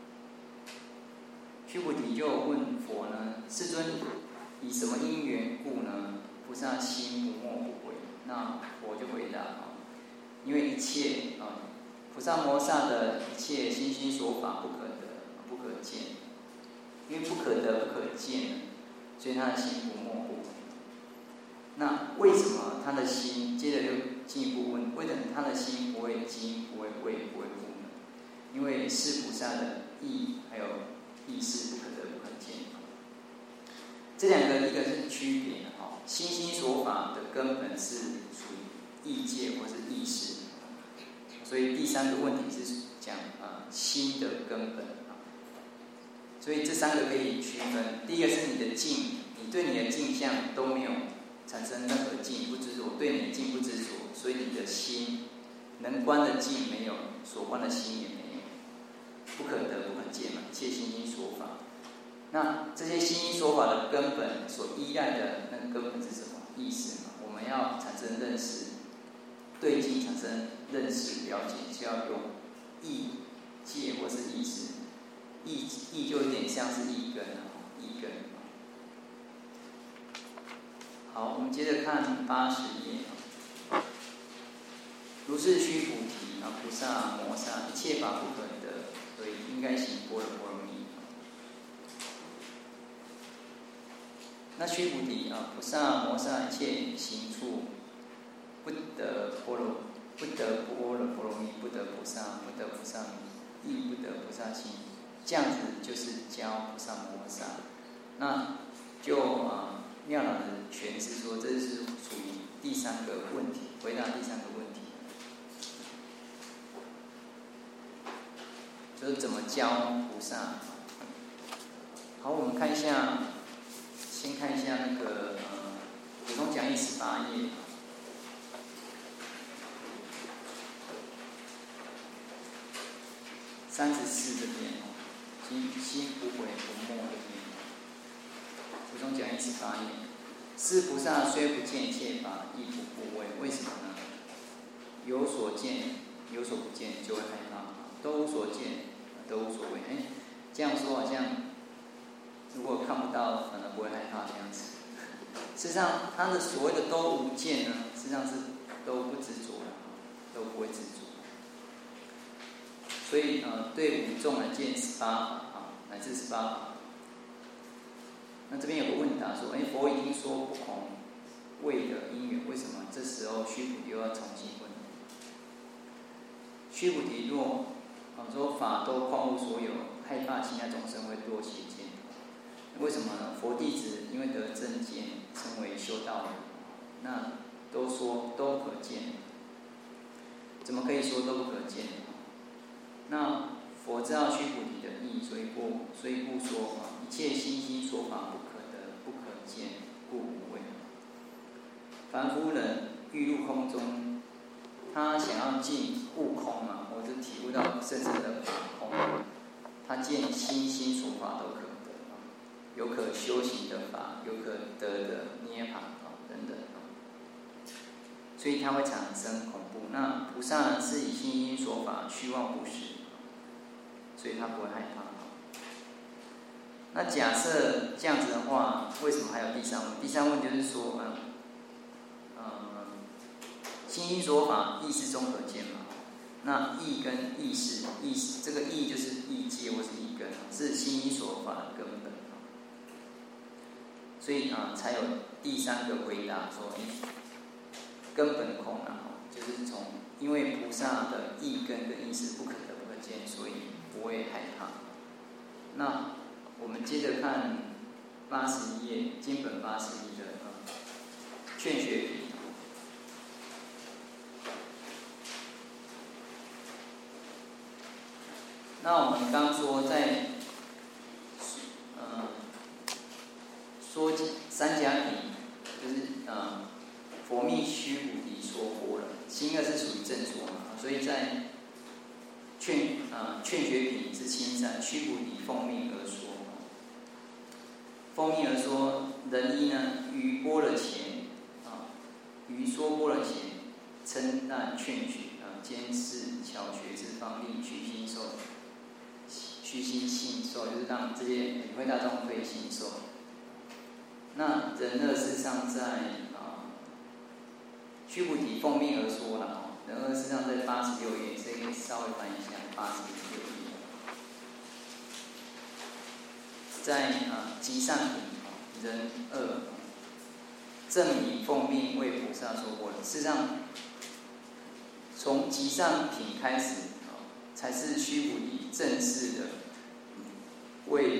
须菩提就问佛呢，世尊。以什么因缘故呢？菩萨心不没不悔。那我就回答啊，因为一切啊，菩萨摩萨的一切心心所法不可得，不可见。因为不可得、不可见，所以他的心不没不悔。那为什么他的心？接着又进一步问：为什么他的心不会惊、不会畏、不会怖呢？因为是菩萨的意还有意识不可得、不可见。这两个一个是区别哈，心心所法的根本是属于意界或是意识，所以第三个问题是讲啊心的根本啊，所以这三个可以区分。第一个是你的境，你对你的境相都没有产生任何境不执着，对你的境不执着，所以你的心能观的境没有，所观的心也没有，不可得不可见嘛，一切心心所法。那这些心心所法的根本所依赖的那个根本是什么？意识嘛。我们要产生认识，对境产生认识了解，就要用意界或是意识。意意就有点像是意根啊，意根。好，我们接着看八十页。如是须菩提啊，菩萨摩萨一切法不可得，所以应该行般若波罗蜜。那须菩提啊，菩萨摩萨一切行处不得般若，不得般若波罗蜜，不得菩萨，不得菩萨名，亦不得菩萨心。这样子就是教菩萨摩萨。那就啊，妙老的诠释说，这是属于第三个问题，回答第三个问题，就是怎么教菩萨。好，我们看一下，先看一下那个呃，普通讲义十八页。三十四这边哦，心心不悔不没这边，普通讲义十八页。是菩萨虽不见一切法，亦不怖畏。为什么呢？有所见，有所不见，就会害怕；都无所见，都无所谓。哎，这样说好像，如果看不到，反而不会害怕这样子。事实上，他的所谓的都无见呢，实际上是都不执着了，都不会执着。所以呃，对五众来见十八法啊，乃至十八法。那这边有个问答说，哎，佛已经说不空谓的因缘，为什么这时候须菩提又要重新问？须菩提若啊说法都空无所有，害怕其他众生会堕邪见。为什么呢？佛弟子因为得正见，称为修道人。那都说都可见，怎么可以说都不可见？那佛知道须菩提的意，所以不所以不说啊，一切心心说法不可得，不可见，故无畏。凡夫人欲入空中，他想要进悟空啊，或者体悟到真正的空，他见心心说法都可得，有可修行的法，有可得的涅槃啊等等，所以他会产生恐怖。那菩萨呢，是以心心说法，虚妄不实，所以他不会害怕。那假设这样子的话，为什么还有第三问？第三问就是说，嗯，呃，心心说法，意识中可见嘛？那意跟意识，意识这个意就是意界或是意根，是心心说法的根本。所以啊，才有第三个回答说，哎，根本空啊，就是从因为菩萨的意根跟意识不可得不可见，所以不会害怕。那我们接着看八十一页，经本八十一的劝学品。那我们刚说在，呃，说三家品，就是呃，佛密须菩提说般若，心二是属于正说嘛，所以在劝啊、呃、劝学品之亲善，须菩提奉命而说。奉命而说，人一呢于般若前啊，于说般若前称赞劝学啊，监视巧学之方，令虚心受。虚心信受，就是让这些理会大众可以信受。那人二事实上在啊，须菩提奉命而说了。人二事实上在八十六页，所以可以稍微翻一下八十六页，在啊集善品人二正明奉命为菩萨说过了。事实上，从集善品开始，才是须菩提正式的为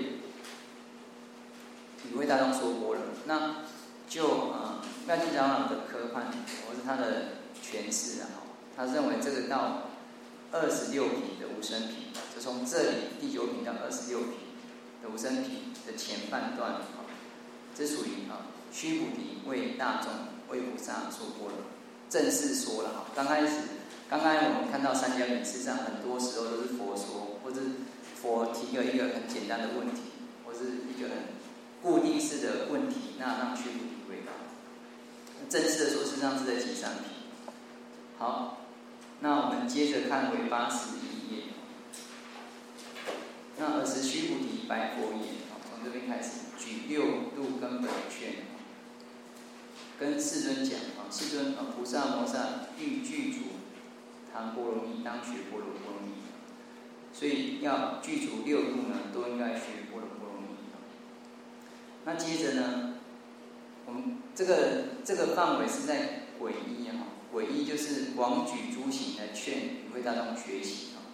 理会大众说过了。那就啊，妙经长老的科判，或是他的诠释啊，他认为这个到二十六品的无生品，就从这里第九品到二十六品的无生品的前半段啊，这属于啊须菩提为大众为菩萨说过了，正式说了。刚开始。刚刚我们看到三家品，事实上很多时候都是佛说，或者佛提了一个很简单的问题，或是一个很固定式的问题，那让须菩提回答。正式的说，事实上是在集善品。好， 那我们接着看为八十一页。那尔时须菩提白佛言：从这边开始，举六度根本劝，跟世尊讲啊，世尊啊，菩萨摩萨欲具足谈波罗蜜，当学波罗波罗蜜。所以要具足六度呢，都应该学波罗波罗蜜。那接着呢，我们这个这个范围是在皈依啊，皈依就是广举诸行来劝与会大众学习啊。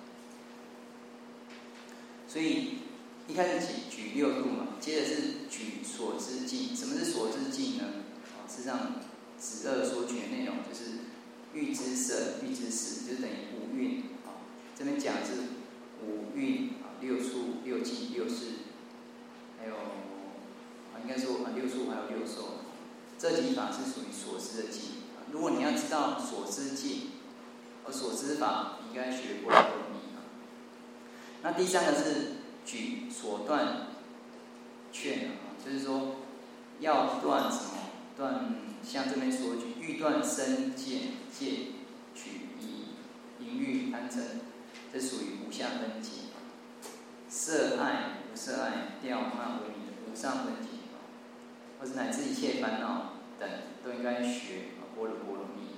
所以一开始举举六度嘛，接着是举所知境。什么是所知境呢？啊，事实上子二所举的内容就是欲知色、欲知识，就是等于五蕴啊。这边讲的是五蕴啊，六处、六境、六识，还有啊，应该说啊，六处还有六受，这几法是属于所知的境。如果你要知道所知境和所知法，你应该学波罗波罗蜜啊。那第三个是举所断劝啊，就是说要断什么？断像这边所举，欲断身见、戒、取、疑、淫欲、贪嗔，这属于无相分解。色爱、无色爱、调慢为名的无上分解，或者乃至一切烦恼等，都应该学波罗波罗蜜。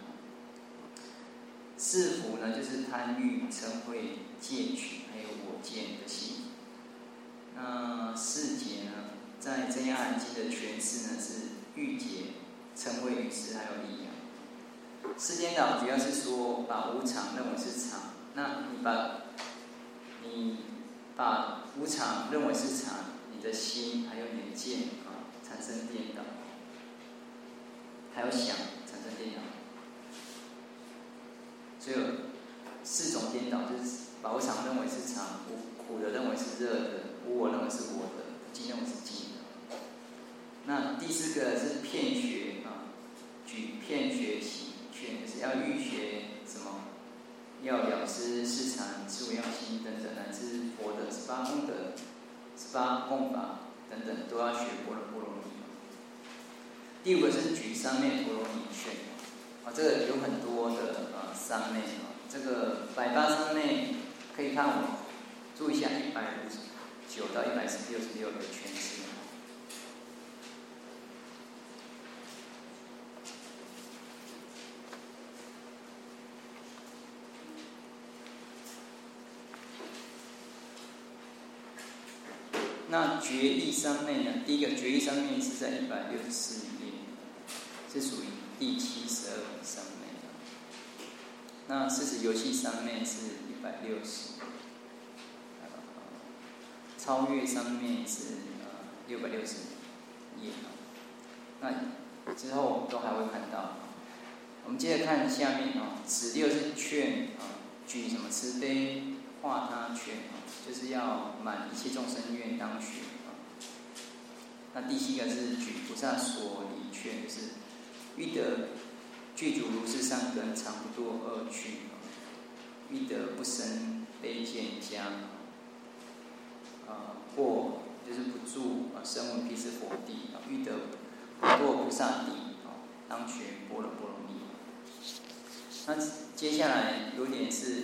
四福呢，就是贪欲、嗔恚、戒取，还有我见的心。那四劫呢，在《真言阿含经》的诠释呢，是欲解、嗔恚、愚痴，还有疑啊。四颠倒主要是说把无常认为是常，那你把你把无常认为是常，你的心还有你的见啊，产生颠倒，还有想产生颠倒。所以有四种颠倒，就是把无常认为是常，苦的认为是热的，无我认为是我的，不净认为是净的。那第四个是骗学啊，举骗学行劝，就是要欲学什么，要了知四禅、四无量心等等，乃至佛的十八功德、十八供法等等，都要学波罗波罗蜜。第五个是举三昧波罗蜜劝啊，这个有很多的呃三昧啊，这个百八三昧可以看我注意一下一百五十九到一百六十六的诠释。那决意三昧呢？第一个决意三昧是在一百六十四页，是属于第七十二个三昧。那四十游戏三昧是一百六十，超越三昧是呃六百六十页。那之后都还会看到。我们接着看下面啊，此六是劝啊，举什么慈悲化他劝啊，就是要满一切众生愿当学啊。那第七个是举菩萨所离劝，就是欲得具足如是善根，常不堕恶趣，欲得不生卑贱家，啊，或就是不住啊声闻辟支佛地，啊，欲得不堕菩萨地，啊，当学波罗波罗蜜。那接下来有点是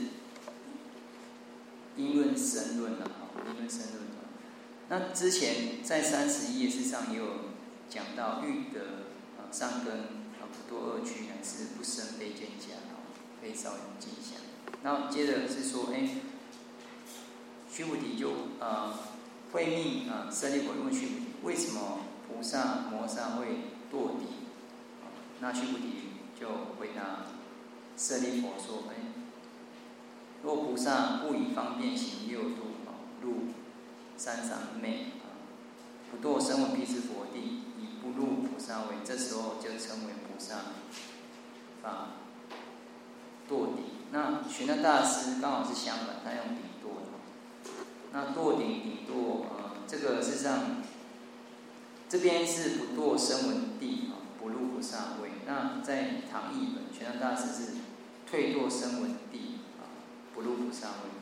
因论深论了，啊，因论深论。那之前在三十一页之上也有讲到欲得啊善根啊不堕恶趣，乃至不生卑贱家，可以稍微记一下。那接着是说，哎，须菩提就呃会命啊舍利弗问须菩提，为什么菩萨摩萨会堕地？那须菩提就回答舍利弗说，哎，若菩萨不以方便行六度啊，入三三昧啊，不堕声闻辟支佛地，以不入菩萨位，这时候就称为菩萨法堕地。那玄奘大师刚好是相反，他用顶堕的。那堕顶顶堕呃，这个事实上这边是不堕声闻地啊，不入菩萨位。那在唐译本，玄奘大师是退堕声闻地啊，不入菩萨位。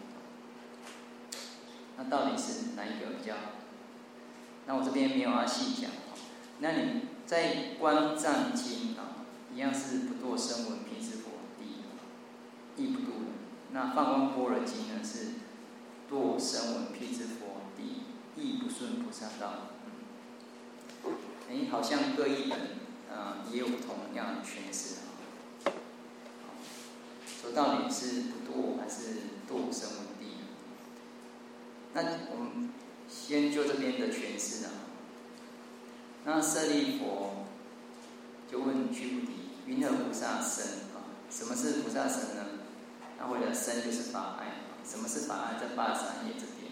那到底是哪一个比较？那我这边没有要细讲。那你在观藏经啊，一样是不堕声闻辟支佛地， 亦不度人。那放光般若经呢是堕声闻辟支佛地，亦不顺菩萨道。哎、嗯，好像各一本呃也有不同样的诠释啊。说到底是不堕还是堕声闻地呢？那我们先就这边的诠释啊。那舍利佛就问须菩提：云何菩萨身啊？什么是菩萨身呢？那回答身就是法爱。什么是法爱？在八十三页这边。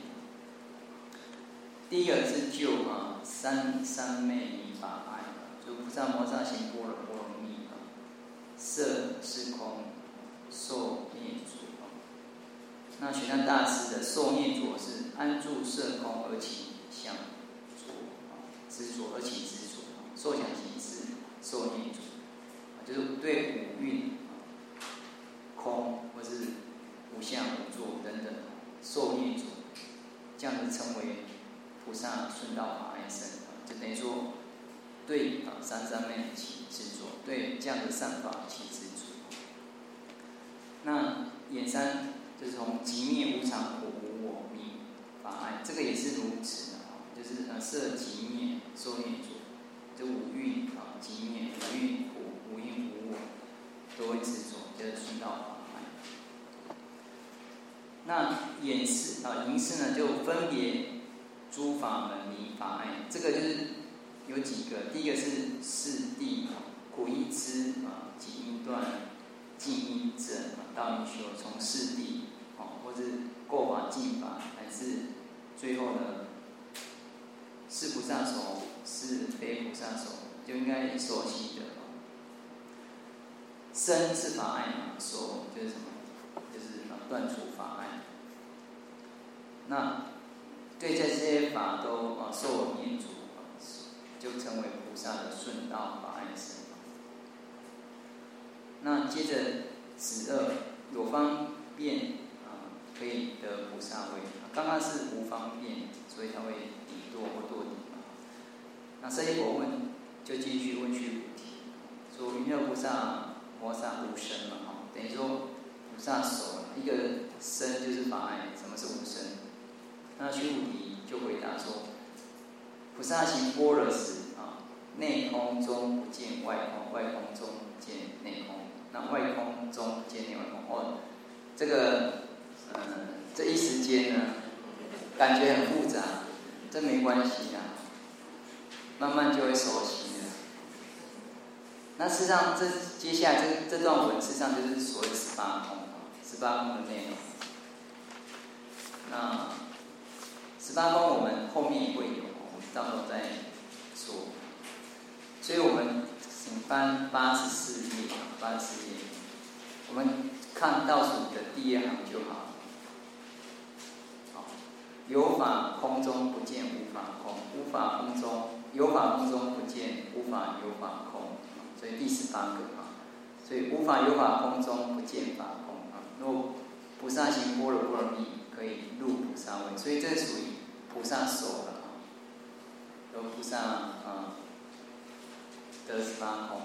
第一个是就啊三三昧尼法爱，就菩萨摩萨行般若波罗蜜啊，色是空，受灭主。那玄奘大师的受灭主是安住色空而起相着，执着而起执着，受想行识受灭主，就是对五蕴空或是无相无作等等受灭主，这样子称为菩萨顺道法爱身，就等于说对啊三三昧起执着，对这样的善法起执着。那眼三就是从寂灭无常苦无我迷法爱，这个也是如此的啊，就是呃色寂灭受灭主，这五蕴啊寂灭五蕴苦无因无我都会执着，就是顺道法爱。那眼识啊淫识呢，就分别诸法门迷法爱，这个就是有几个，第一个是四谛苦一支啊，即因断，尽因正啊，道因修，从四谛啊，或是构法净法，还是最后的是菩萨手，是非菩萨手，就应该熟悉的。身是法爱嘛，手就是什么？就是断除法爱。那对这些法都啊受灭主，就成为菩萨的顺道法爱身。那接着子二有方便啊，可以得菩萨位。刚刚是无方便，所以他会抵堕或堕底嘛。那舍利弗问，就继续问须菩提，说云何菩萨摩萨无身嘛？哈，等于说菩萨手一个身就是法爱，什么是无身？那须菩提就回答说：菩萨行般若时啊，内空中不见外空，外空中不见内空。那外空中不见内外空。哦，这个呃，这一时间呢，感觉很复杂，这没关系啊，慢慢就会熟悉了。那事实上，这接下来这这段文，事实上就是所谓十八空，十八空的内容。那十八空我们后面也会有，我们到时候再说。所以我们请翻八十四页，八十四页，我们看倒数的第一行就好。好，有法空中不见无法空，无法空中有法空中不见无法有法空，所以第十八个啊。所以无法有法空中不见法空啊。若菩萨行般若波罗蜜，可以入菩萨位，所以这属于菩萨手了啊。有菩萨啊得十八空。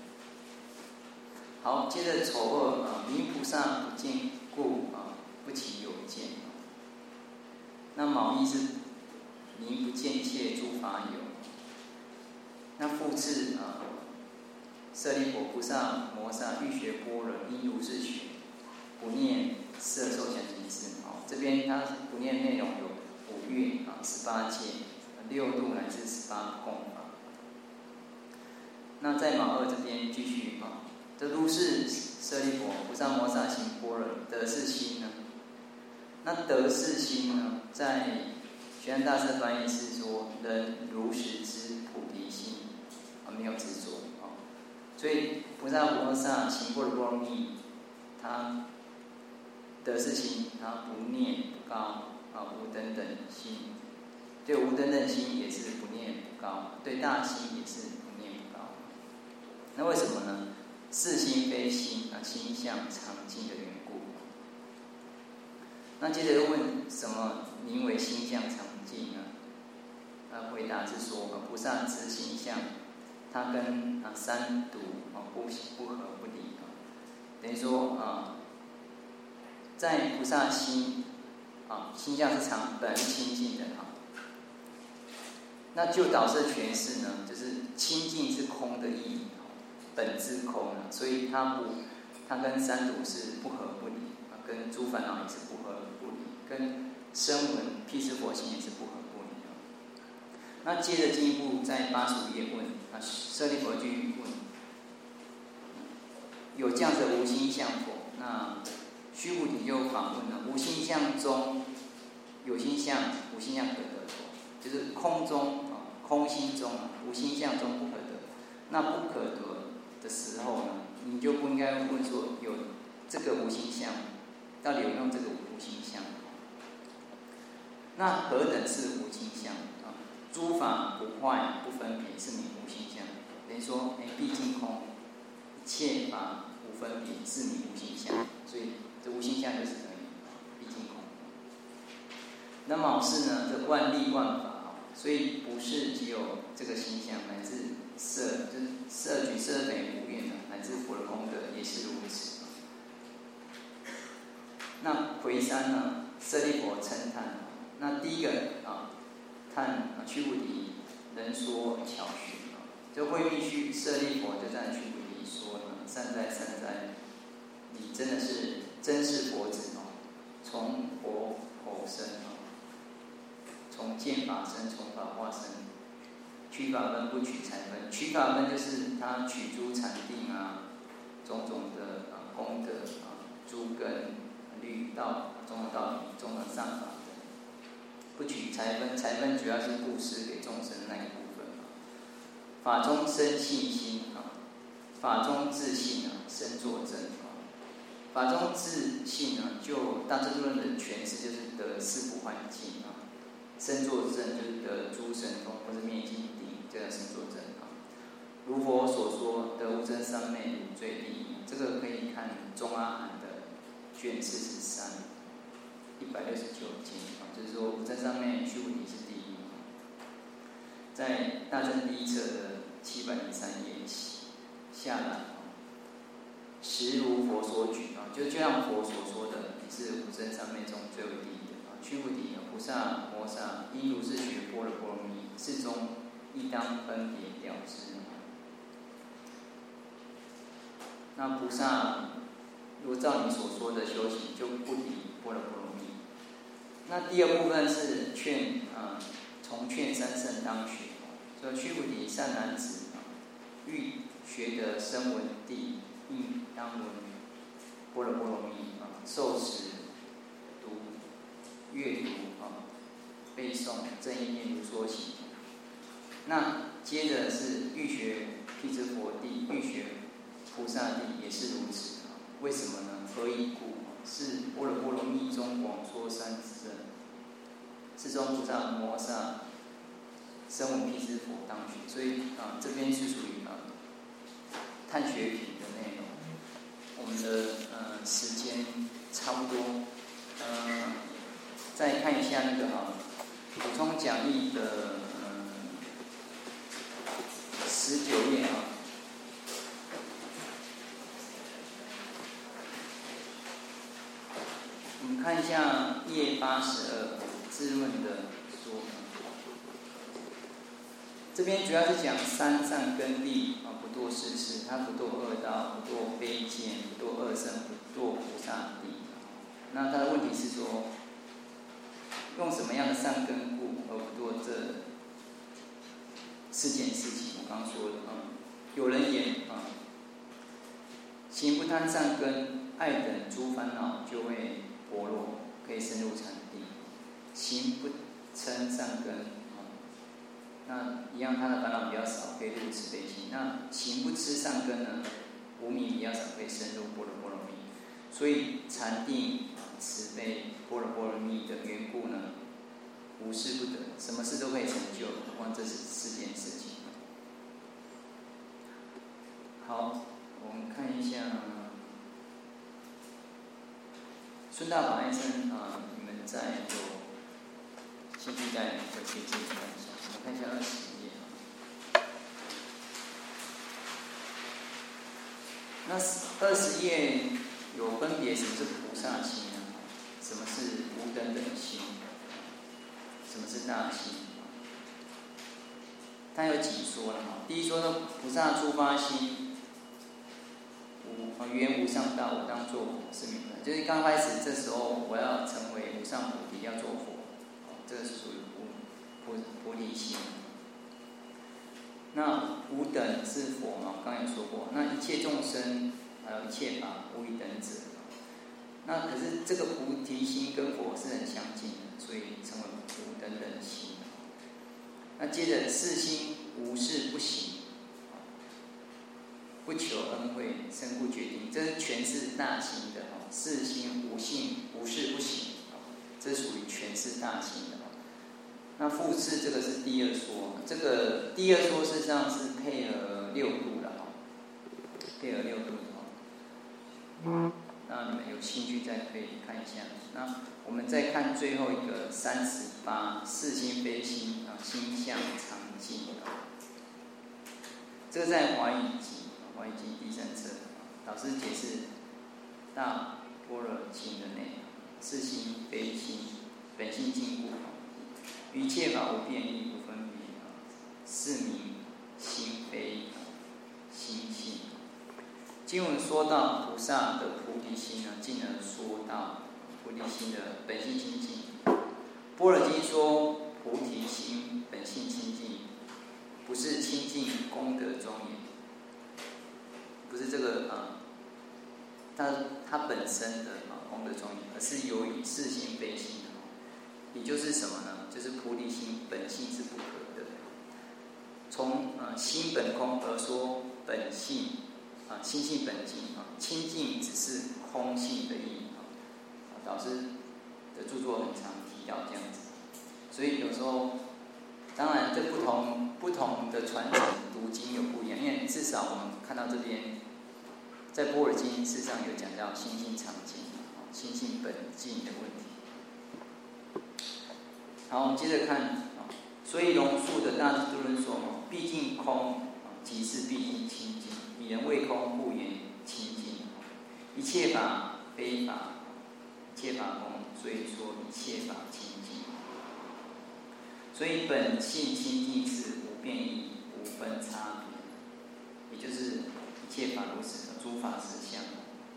好，接着丑恶啊，名菩萨不见故啊，不起有见。那卯一是名不见一切诸法有。那复次啊，舍利弗菩萨摩萨欲学般若，应如是学，不念色受想行识。好，这边它不念内容有五蕴啊，十八界、六度乃至十八供啊。那在卯二这边继续啊，这如是舍利弗菩萨摩萨行般若，得是心呢？那得是心呢，在玄奘大师翻译是说，人如实知菩提心啊，没有执着啊。所以菩萨摩萨行般若波罗蜜，他得是心，他不念不高啊，无等等心，对无等等心也是不念不高，对大心也是不念不高。那为什么呢？是心非心啊，心相常净的缘故。那接着又问什么名为心相常净呢？那回答是说，啊、菩萨知心相，它跟啊三毒啊不不合不离啊，等于说啊在菩萨心啊，心相是常本清净的啊。那就导师诠释呢，就是清净是空的意义，本自空啊，所以它不，它跟三毒是不合不离啊，跟诸烦恼也是不合不离，跟声闻辟支佛心也是不合不离啊。那接着进一步在八十五页问啊，舍利弗继续问，有这样的无心相否？那须菩提就反问了：无心相中有心相，无心相可得否？就是空中啊，空心中啊，无心相中不可得。那不可得的时候呢，你就不应该问说有这个无心相，到底有没有这个无心相？那何等是无心相啊？诸法不坏不分别，是名无心相。等于说，哎，毕竟空，一切法无分别，是名无心相。所以这无心相就是等于毕竟空。那么是呢，这万力万法。所以不是只有这个心相，乃至摄，就是摄举摄等于无愿的，乃至佛的功德也是如此。那魁山呢，舍利弗称叹，那第一个啊，叹须菩提人说巧学啊，这慧命须舍利弗就赞须菩提说呢，善哉善哉，你真的是真是佛子哦，从佛口生啊。从见法生，从法化生，取法分不取财分。取法分就是他取诸禅定啊，种种的啊功德啊，诸根律道，种种道理，种种善法的。不取财分，财分主要是布施给众生那一部分啊。法中生信心啊，法中自信啊，生作证啊。法中自信呢，就大智度论的诠释就是得四不幻境啊。身作证就是得诸神通或者灭尽定，这个身作证啊。如佛所说得无真三昧如最第一，这个可以看中阿含的卷四十三，一百六十九经啊，就是说无真三昧须菩提是第一。在大正第一册的七百零三页下来啊，实如佛所举啊，就就像佛所说的，也是无真三昧中最为第一的啊。须菩提菩萨摩萨因如是学般若波罗蜜，是中亦当分别了之。那菩萨如照你所说的修行，就不离般若波罗蜜。那第二部分是劝啊，重劝三圣当学。说须菩提善男子啊，欲学得声闻地，应当闻般若波罗蜜啊，受持读阅读啊，背诵正一念如说行。那接着是欲学辟支佛地，欲学菩萨地也是如此啊。为什么呢？何以故？是般若波罗蜜中广说三智人，是中菩萨摩萨声闻辟支佛当学。所以啊，这边是属于啊探学品的内容。我们的呃时间差不多，呃，再看一下那个啊，补充讲义的呃十九页啊。我们看一下页八十二智论的说，这边主要是讲三善根利啊，不堕世事，他不堕恶道，不堕非见，不堕恶生，不堕菩萨地。那他的问题是说，用什么样的善根故而不堕这四件事情？我刚刚说的啊，有人言啊，行不贪善根，爱等诸烦恼就会薄弱，可以深入禅定。行不嗔善根啊，那一样他的烦恼比较少，可以入慈悲心。那行不痴善根呢，无明比较少，可以深入般若波罗蜜。所以禅定、慈悲、般若波罗蜜的缘故呢，无事不得，什么事都可以成就，何况这是四件事情。好，我们看一下孙大法医生啊，你们在有兴趣再回去自己看一下。我们看一下二十页。那二十页有分别什么是菩萨心呢？ 什么是无等等心？什么是大心？它有几说了哈？第一说呢，菩萨出发心，无缘无上道，我当作佛是名分。就是刚开始这时候，我要成为无上菩提，要做佛，这个是属于菩菩菩提心。那无等是佛嘛？刚才有说过，那一切众生还有一切法，无一等者。那可是这个菩提心跟佛是很相近的，所以称为无等等心。那接着四心无事不行，不求恩惠，身故决定，这是全是大心的。四心无性无事不行，这属于全是大心的。那复次这个是第二说，这个第二说事实上是配合六度了，配合六度。嗯，那你们有兴趣再可以看一下。那我们再看最后一个三十八，四心非心啊，心相常寂。这个在华严集，华严集第三册，老师解释大般若经的内容。四心非心，本性净故，一切法无变异不分别，是名心非心性。经文说到菩萨的菩提心呢，进而说到菩提心的本性清净。般若经说菩提心本性清净，不是清净功德庄严，不是这个啊，它它本身的啊功德庄严，而是由于是心非心的，也就是什么呢？就是菩提心本性是不可得。从啊心本空而说本性。啊，心性本净啊，清净只是空性的意义啊。导师的著作很常提到这样子，所以有时候，当然这不同不同的传承读经有不一样，因为至少我们看到这边，在般若经事实上有讲到心性常净，心性本净的问题。好，我们接着看，所以龙树的大智度论说，毕竟空，即是毕竟清净。以人为空，故言清净。一切法非法，一切法空，所以说一切法清净。所以本性清净是无变异、无分差别，也就是一切法如此，诸法实相。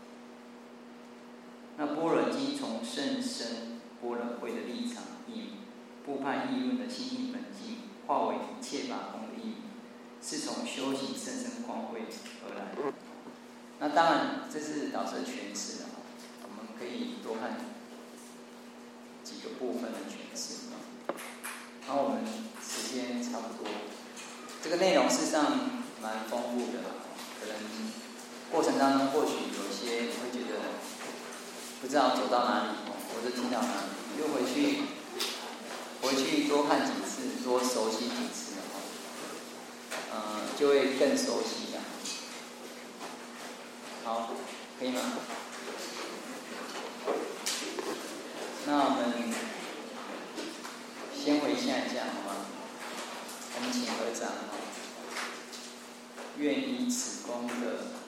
那般若经从甚深般若慧的立场，以部派议论的心性本净，化为一切法空的意义。是从修行甚深光慧而来的。那当然，这是导师的诠释啊，我们可以多看几个部分的诠释啊。然后我们时间差不多，这个内容事实上蛮丰富的，可能过程当中或许有些你会觉得不知道走到哪里，或者听到哪里，就回去回去多看几次，多熟悉几次。呃，就会更熟悉了。好，可以吗？那我们先回想一下，好吗？我们请合掌，愿以此功德。